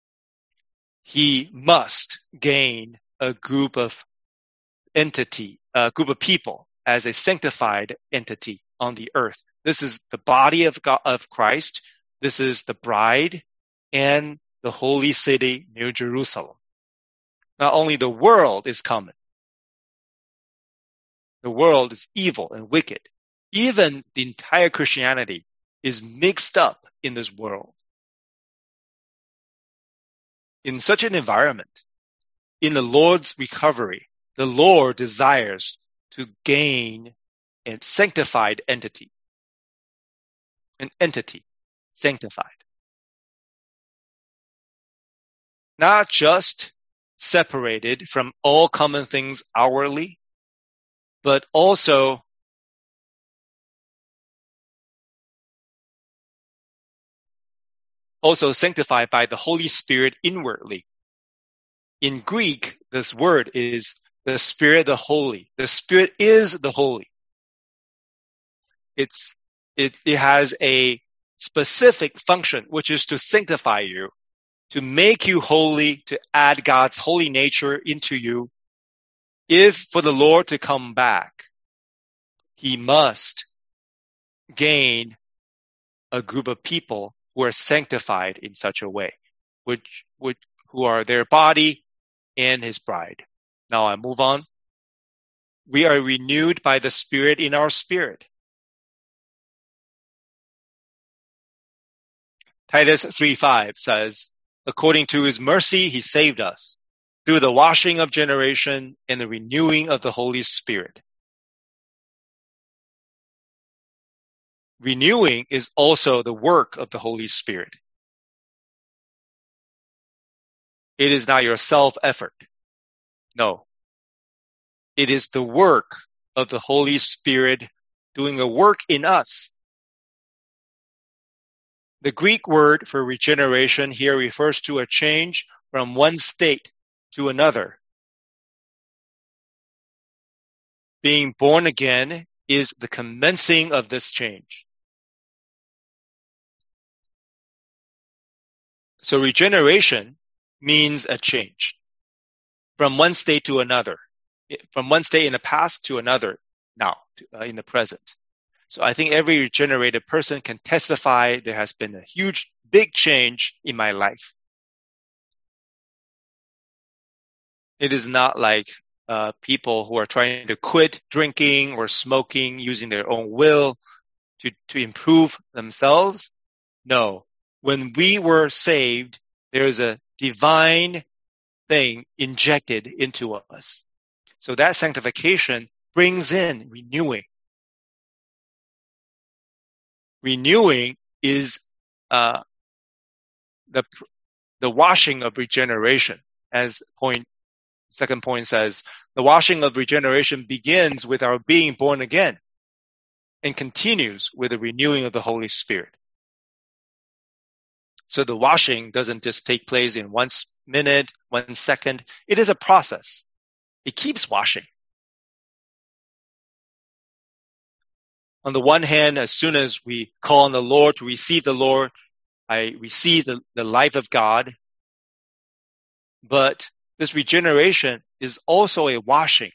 he must gain a group of entity, a group of people as a sanctified entity on the earth. This is the body of God, of Christ. This is the bride and the holy city, New Jerusalem. Not only the world is common. The world is evil and wicked. Even the entire Christianity is mixed up in this world. in such an environment, in the Lord's recovery, the Lord desires to gain a sanctified entity. An entity, sanctified. Not just separated from all common things outwardly, but also also sanctified by the Holy Spirit inwardly. In Greek, this word is the Spirit, the Holy. The Spirit is the Holy. It's, it, it has a specific function, which is to sanctify you, to make you holy, to add God's holy nature into you. If for the Lord to come back, he must gain a group of people who are sanctified in such a way, which, which who are their body and his bride. Now I move on. We are renewed by the Spirit in our spirit. Titus three five says, according to his mercy, he saved us through the washing of generation and the renewing of the Holy Spirit. Renewing is also the work of the Holy Spirit. It is not your self-effort. No. It is the work of the Holy Spirit doing a work in us. The Greek word for regeneration here refers to a change from one state to another. Being born again is the commencing of this change. So regeneration means a change from one state to another, from one state in the past to another now, uh, in the present. So I think every regenerated person can testify there has been a huge, big change in my life. It is not like uh, people who are trying to quit drinking or smoking using their own will to, to improve themselves. No. When we were saved, there is a divine thing injected into us. So that sanctification brings in renewing. Renewing is uh, the the washing of regeneration. As point second point says, the washing of regeneration begins with our being born again and continues with the renewing of the Holy Spirit. So the washing doesn't just take place in one minute, one second. It is a process. It keeps washing. On the one hand, as soon as we call on the Lord to receive the Lord, I receive the, the life of God. But this regeneration is also a washing.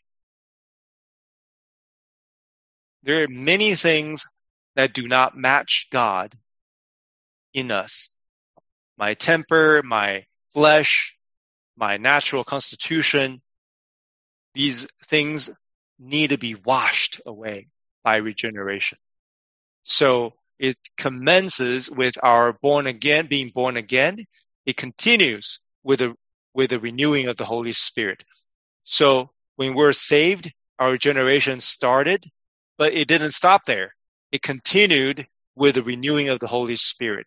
There are many things that do not match God in us. My temper, my flesh, my natural constitution, these things need to be washed away by regeneration. So it commences with our born again, being born again. It continues with the, with the renewing of the Holy Spirit. So when we're saved, our regeneration started, but it didn't stop there. It continued with the renewing of the Holy Spirit.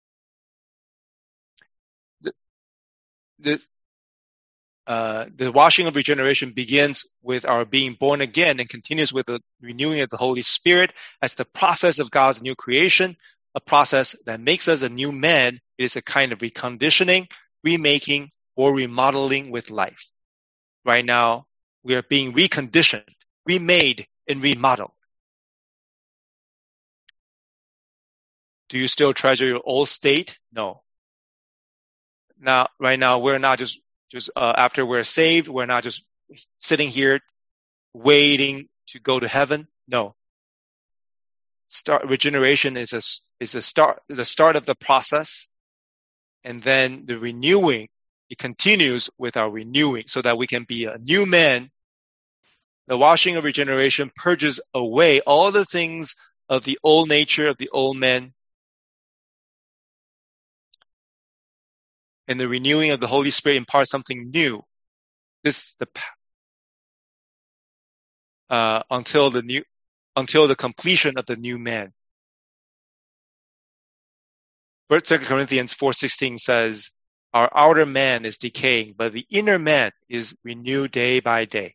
The, the, Uh, the washing of regeneration begins with our being born again and continues with the renewing of the Holy Spirit as the process of God's new creation, a process that makes us a new man. It is a kind of reconditioning, remaking, or remodeling with life. Right now, we are being reconditioned, remade, and remodeled. Do you still treasure your old state? No. Now, right now, we're not just Just uh, after we're saved, we're not just sitting here waiting to go to heaven. No. Start regeneration is a is a start the start of the process, and then the renewing. It continues with our renewing, so that we can be a new man. The washing of regeneration purges away all the things of the old nature of the old man. and the renewing of the Holy Spirit imparts something new. This the uh, until the new until the completion of the new man. Second Corinthians four sixteen says, "Our outer man is decaying, but the inner man is renewed day by day."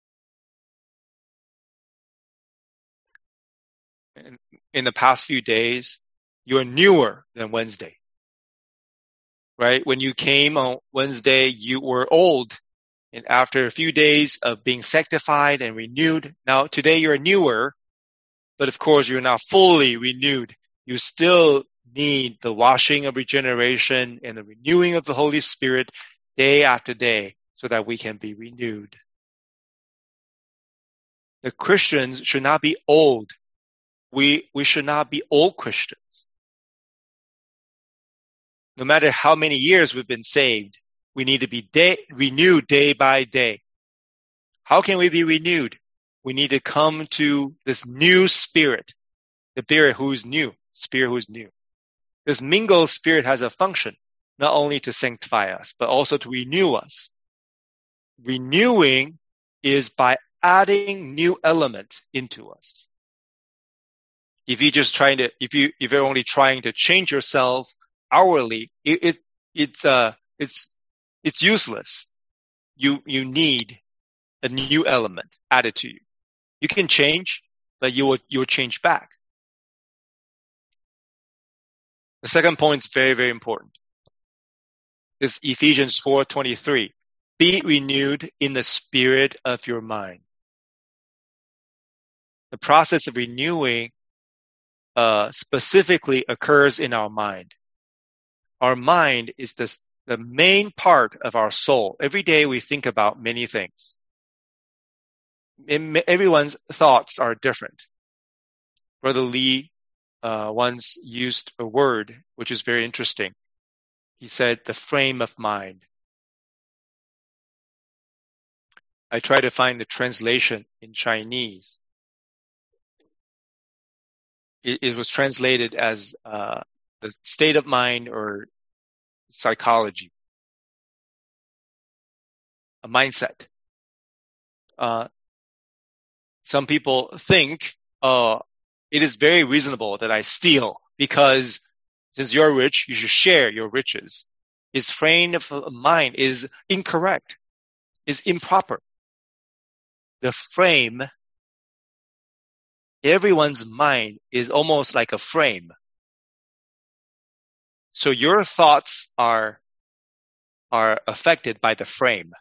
In, in the past few days, you're newer than Wednesday. Right? When you came on Wednesday, you were old. And after a few days of being sanctified and renewed, now today you're newer, but of course you're not fully renewed. You still need the washing of regeneration and the renewing of the Holy Spirit day after day so that we can be renewed. The Christians should not be old. We, we should not be old Christians. No matter how many years we've been saved, we need to be day, renewed day by day. How can we be renewed? We need to come to this new spirit, the spirit who's new, spirit who's new. This mingled spirit has a function, not only to sanctify us, but also to renew us. Renewing is by adding new element into us. If you just trying to, if you, if you're only trying to change yourself hourly, it, it, it's, uh, it's, it's useless. You, you need a new element added to you. You can change, but you will, you will change back. The second point is very, very important. This is Ephesians four twenty-three. Be renewed in the spirit of your mind. The process of renewing uh, specifically occurs in our mind. Our mind is the, the main part of our soul. Every day we think about many things. Everyone's thoughts are different. Brother Lee uh, once used a word which is very interesting. He said, the frame of mind. I try to find the translation in Chinese. It, it was translated as uh, the state of mind or psychology, a mindset. Uh, some people think, uh, it is very reasonable that I steal because since you're rich, you should share your riches. His frame of mind is incorrect, is improper. The frame, everyone's mind is almost like a frame. So your thoughts are, are affected by the frame.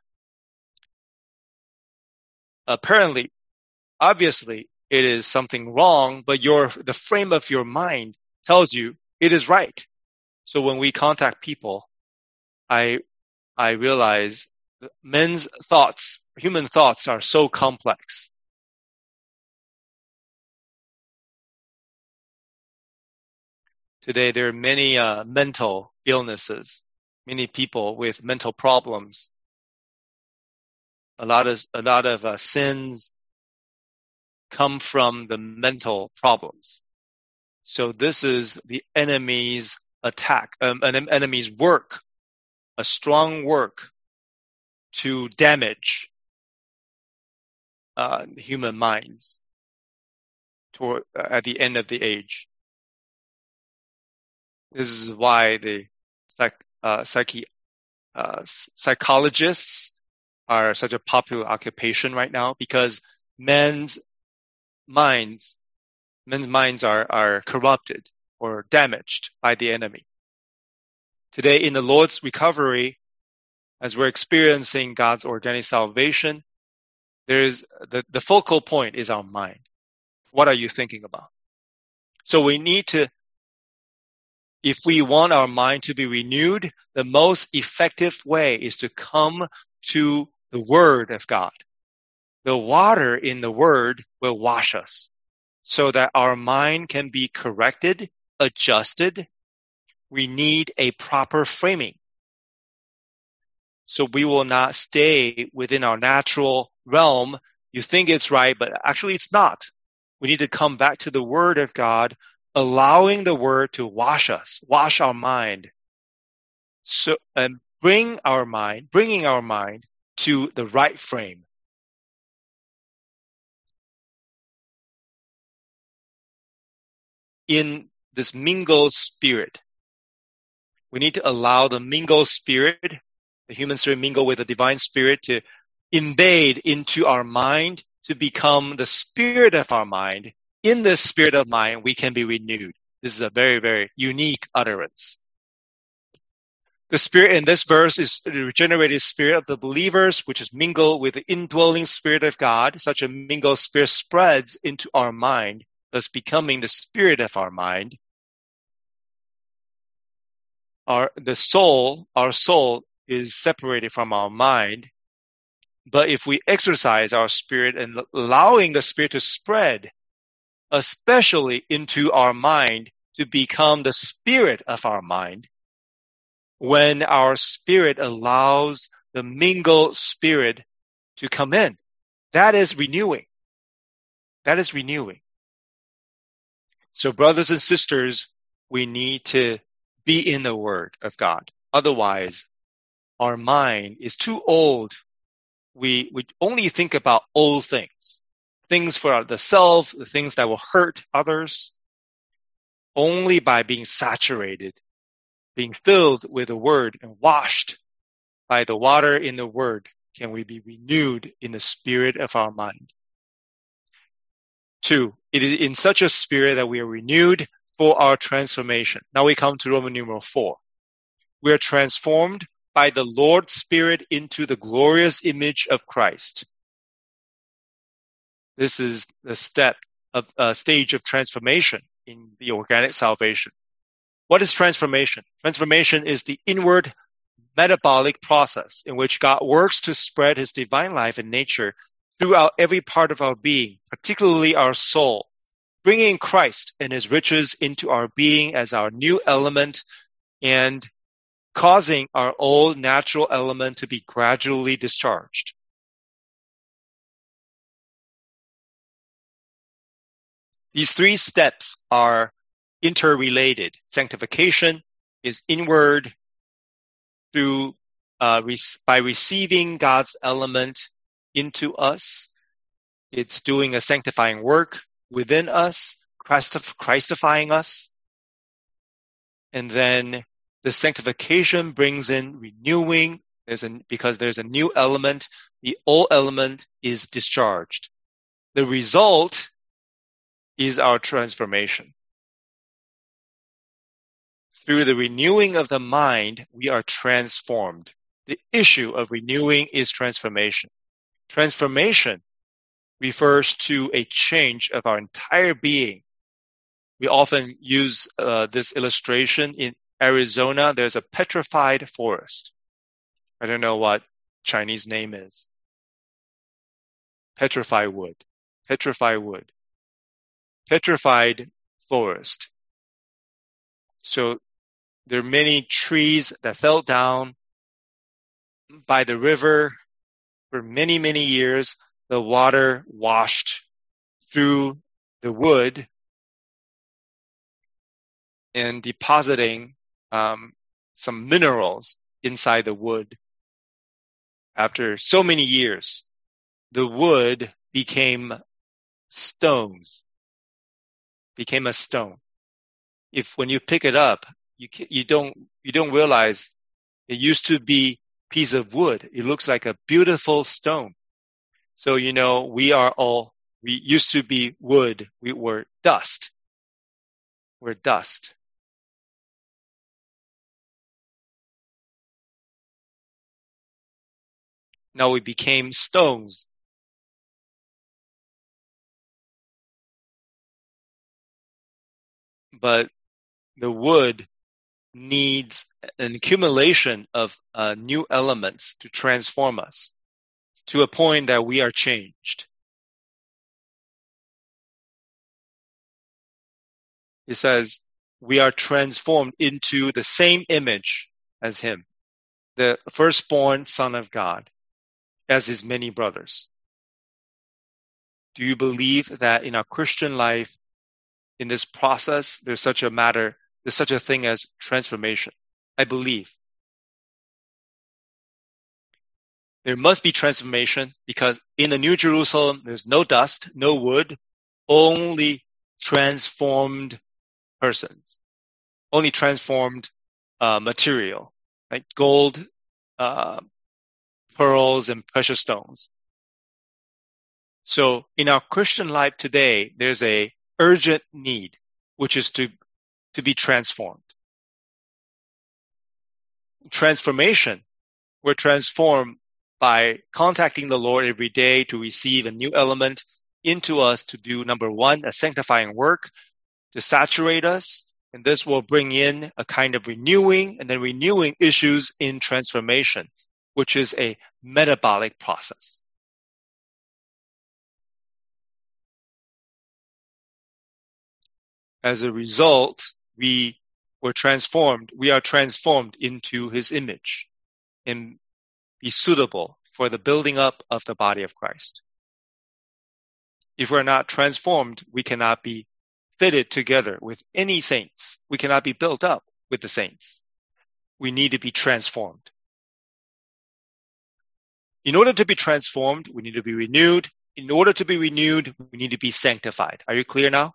Apparently, obviously, it is something wrong, but your, the frame of your mind tells you it is right. So when we contact people, I, I realize that men's thoughts, human thoughts are so complex. Today, there are many uh, mental illnesses, many people with mental problems. A lot of, a lot of uh, sins come from the mental problems. So this is the enemy's attack, um, an enemy's work, a strong work to damage uh, human minds toward, uh, at the end of the age. This is why the psych, uh, psyche, uh, psychologists are such a popular occupation right now, because men's minds, men's minds are, are corrupted or damaged by the enemy. Today in the Lord's recovery, as we're experiencing God's organic salvation, there's the, the focal point is our mind. What are you thinking about? So we need to, if we want our mind to be renewed, the most effective way is to come to the Word of God. The water in the Word will wash us so that our mind can be corrected, adjusted. We need a proper framing. So we will not stay within our natural realm. You think it's right, but actually it's not. We need to come back to the Word of God, allowing the Word to wash us, wash our mind, So, and bring our mind, bringing our mind to the right frame. In this mingle spirit, we need to allow the mingle spirit, the human spirit mingle with the divine spirit, to invade into our mind, to become the spirit of our mind. In this spirit of mind, we can be renewed. This is a very, very unique utterance. The spirit in this verse is the regenerated spirit of the believers, which is mingled with the indwelling spirit of God. Such a mingled spirit spreads into our mind, thus becoming the spirit of our mind. Our, the soul, our soul is separated from our mind. But if we exercise our spirit and allowing the spirit to spread, especially into our mind, to become the spirit of our mind, when our spirit allows the mingled spirit to come in, that is renewing. That is renewing. So brothers and sisters, we need to be in the Word of God. Otherwise, our mind is too old. We, we only think about old things. Things for the self, the things that will hurt others. Only by being saturated, being filled with the Word and washed by the water in the Word, can we be renewed in the spirit of our mind. Two, it is in such a spirit that we are renewed for our transformation. Now we come to Roman numeral four. We are transformed by the Lord's Spirit into the glorious image of Christ. This is the step of uh, stage of transformation in the organic salvation. What is transformation? Transformation is the inward metabolic process in which God works to spread his divine life and nature throughout every part of our being, particularly our soul, bringing Christ and his riches into our being as our new element and causing our old natural element to be gradually discharged. These three steps are interrelated. Sanctification is inward through uh, re- by receiving God's element into us. It's doing a sanctifying work within us, Christif- Christifying us. And then the sanctification brings in renewing. There's a, because there's a new element, the old element is discharged. The result is our transformation. Through the renewing of the mind, we are transformed. The issue of renewing is transformation. Transformation refers to a change of our entire being. We often use uh, this illustration. In Arizona, there's a petrified forest. I don't know what Chinese name is. Petrified wood. Petrified wood. Petrified forest. So there are many trees that fell down by the river for many, many years. The water washed through the wood and depositing um, some minerals inside the wood. After so many years, the wood became stones, became a stone. If when you pick it up, you you don't you don't realize it used to be a piece of wood. It looks like a beautiful stone. So you know we are all we used to be wood. We were dust. We're dust. Now we became stones. But the wood needs an accumulation of uh, new elements to transform us to a point that we are changed. It says we are transformed into the same image as him, the firstborn Son of God, as his many brothers. Do you believe that in our Christian life, in this process, there's such a matter, there's such a thing as transformation? I believe. There must be transformation because in the New Jerusalem, there's no dust, no wood, only transformed persons, only transformed uh, material, like gold, uh, pearls, and precious stones. So in our Christian life today, there's a urgent need, which is to, to be transformed. Transformation, we're transformed by contacting the Lord every day to receive a new element into us to do, number one, a sanctifying work to saturate us. And this will bring in a kind of renewing, and then renewing issues in transformation, which is a metabolic process. As a result, we were transformed. We are transformed into his image and be suitable for the building up of the body of Christ. If we're not transformed, we cannot be fitted together with any saints. We cannot be built up with the saints. We need to be transformed. In order to be transformed, we need to be renewed. In order to be renewed, we need to be sanctified. Are you clear now?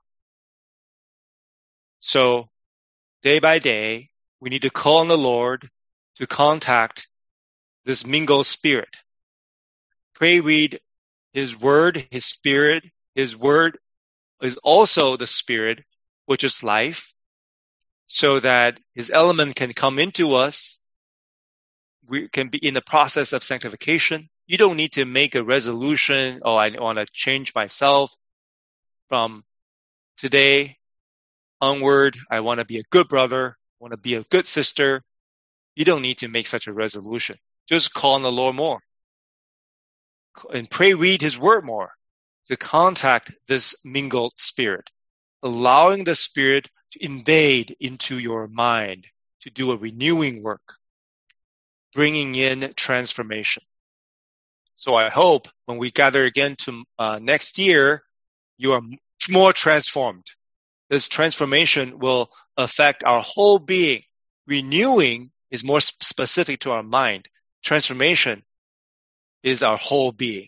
So, day by day, we need to call on the Lord to contact this mingled spirit. Pray, read his word, his spirit. His word is also the spirit, which is life, so that his element can come into us. We can be in the process of sanctification. You don't need to make a resolution, oh, I want to change myself from today onward. I want to be a good brother. I want to be a good sister. You don't need to make such a resolution. Just call on the Lord more. And pray, read his word more to contact this mingled spirit, allowing the spirit to invade into your mind, to do a renewing work, bringing in transformation. So I hope when we gather again to uh, next year, you are much more transformed. This transformation will affect our whole being. Renewing is more specific to our mind. Transformation is our whole being.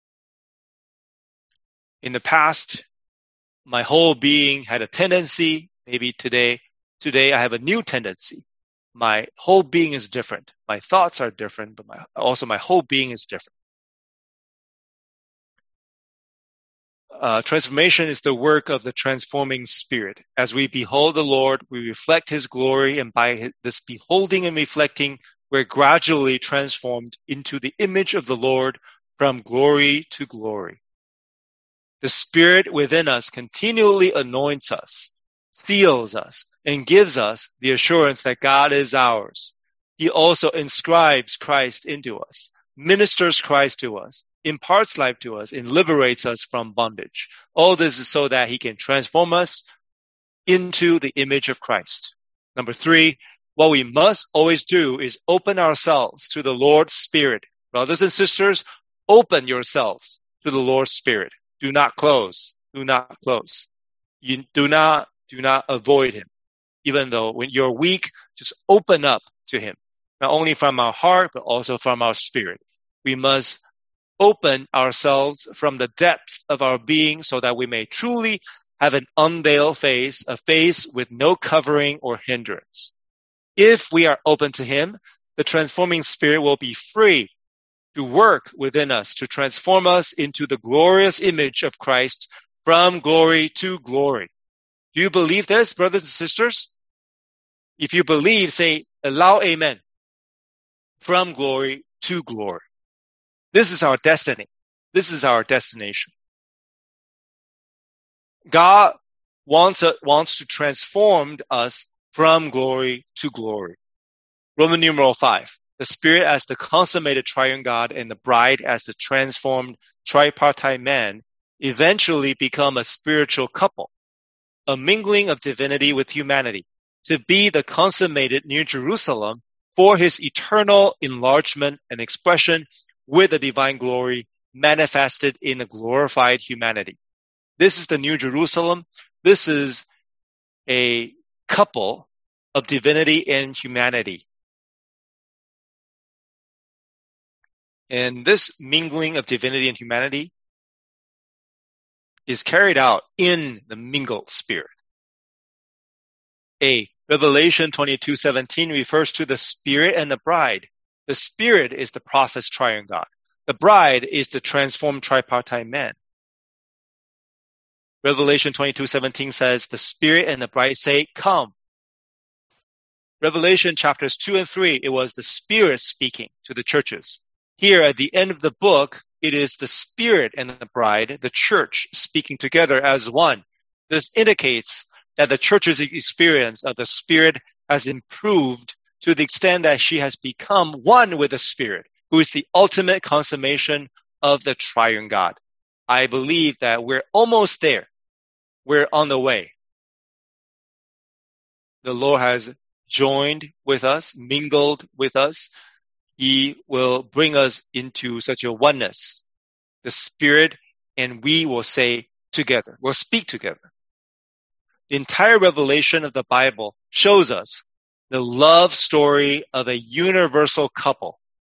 In the past, my whole being had a tendency. Maybe today, today I have a new tendency. My whole being is different. My thoughts are different, but my, also my whole being is different. Uh, transformation is the work of the transforming spirit. As we behold the Lord, we reflect his glory, and by his, this beholding and reflecting, we're gradually transformed into the image of the Lord from glory to glory. The Spirit within us continually anoints us, seals us, and gives us the assurance that God is ours. He also inscribes Christ into us, ministers Christ to us, imparts life to us, and liberates us from bondage. All this is so that he can transform us into the image of Christ. Number three, what we must always do is open ourselves to the Lord's Spirit. Brothers and sisters, open yourselves to the Lord's Spirit. Do not close. Do not close. You do not, do not avoid him. Even though when you're weak, just open up to him. Not only from our heart, but also from our spirit. We must open ourselves from the depth of our being so that we may truly have an unveiled face, a face with no covering or hindrance. If we are open to him, the transforming spirit will be free to work within us, to transform us into the glorious image of Christ from glory to glory. Do you believe this, brothers and sisters? If you believe, say, allow amen. From glory to glory. This is our destiny. This is our destination. God wants, uh, wants to transform us from glory to glory. Roman numeral five. The Spirit as the consummated triune God and the bride as the transformed tripartite man eventually become a spiritual couple, a mingling of divinity with humanity, to be the consummated New Jerusalem for his eternal enlargement and expression with the divine glory manifested in a glorified humanity. This is the New Jerusalem. This is a couple of divinity and humanity. And this mingling of divinity and humanity is carried out in the mingled spirit. A. Revelation twenty-two seventeen refers to the Spirit and the bride. The Spirit is the process triune God. The bride is the transformed tripartite man. Revelation twenty-two seventeen says, the Spirit and the bride say, come. Revelation chapters two and three, it was the Spirit speaking to the churches. Here at the end of the book, it is the Spirit and the bride, the church, speaking together as one. This indicates that the church's experience of the Spirit has improved to the extent that she has become one with the Spirit, who is the ultimate consummation of the triune God. I believe that we're almost there. We're on the way. The Lord has joined with us, mingled with us. He will bring us into such a oneness, the Spirit, and we will say together, we'll speak together. The entire revelation of the Bible shows us the love story of a universal couple.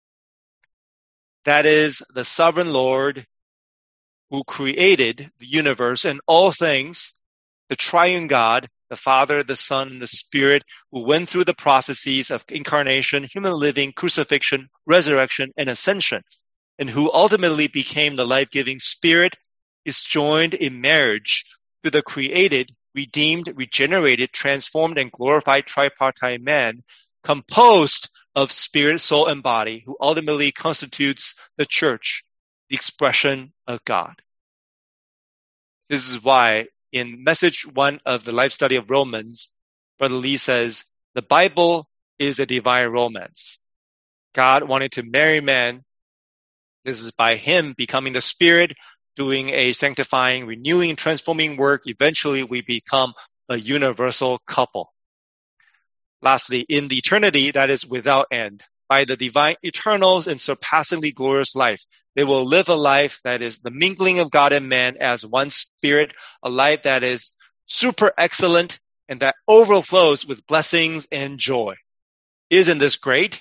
That is the sovereign Lord who created the universe and all things, the triune God, the Father, the Son, and the Spirit, who went through the processes of incarnation, human living, crucifixion, resurrection, and ascension, and who ultimately became the life-giving Spirit, is joined in marriage to the created, redeemed, regenerated, transformed, and glorified tripartite man, composed of spirit, soul, and body, who ultimately constitutes the church, the expression of God. This is why in message one of the life study of Romans, Brother Lee says, the Bible is a divine romance. God wanted to marry man. This is by him becoming the Spirit, doing a sanctifying, renewing, transforming work. Eventually, we become a universal couple. Lastly, in the eternity that is without end, by the divine, eternal, and surpassingly glorious life, they will live a life that is the mingling of God and man as one Spirit, a life that is super excellent and that overflows with blessings and joy. Isn't this great?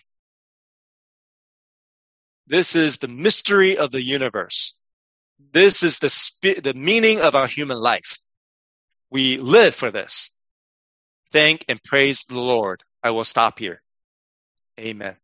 This is the mystery of the universe. This is the sp- the meaning of our human life. We live for this. Thank and praise the Lord. I will stop here. Amen.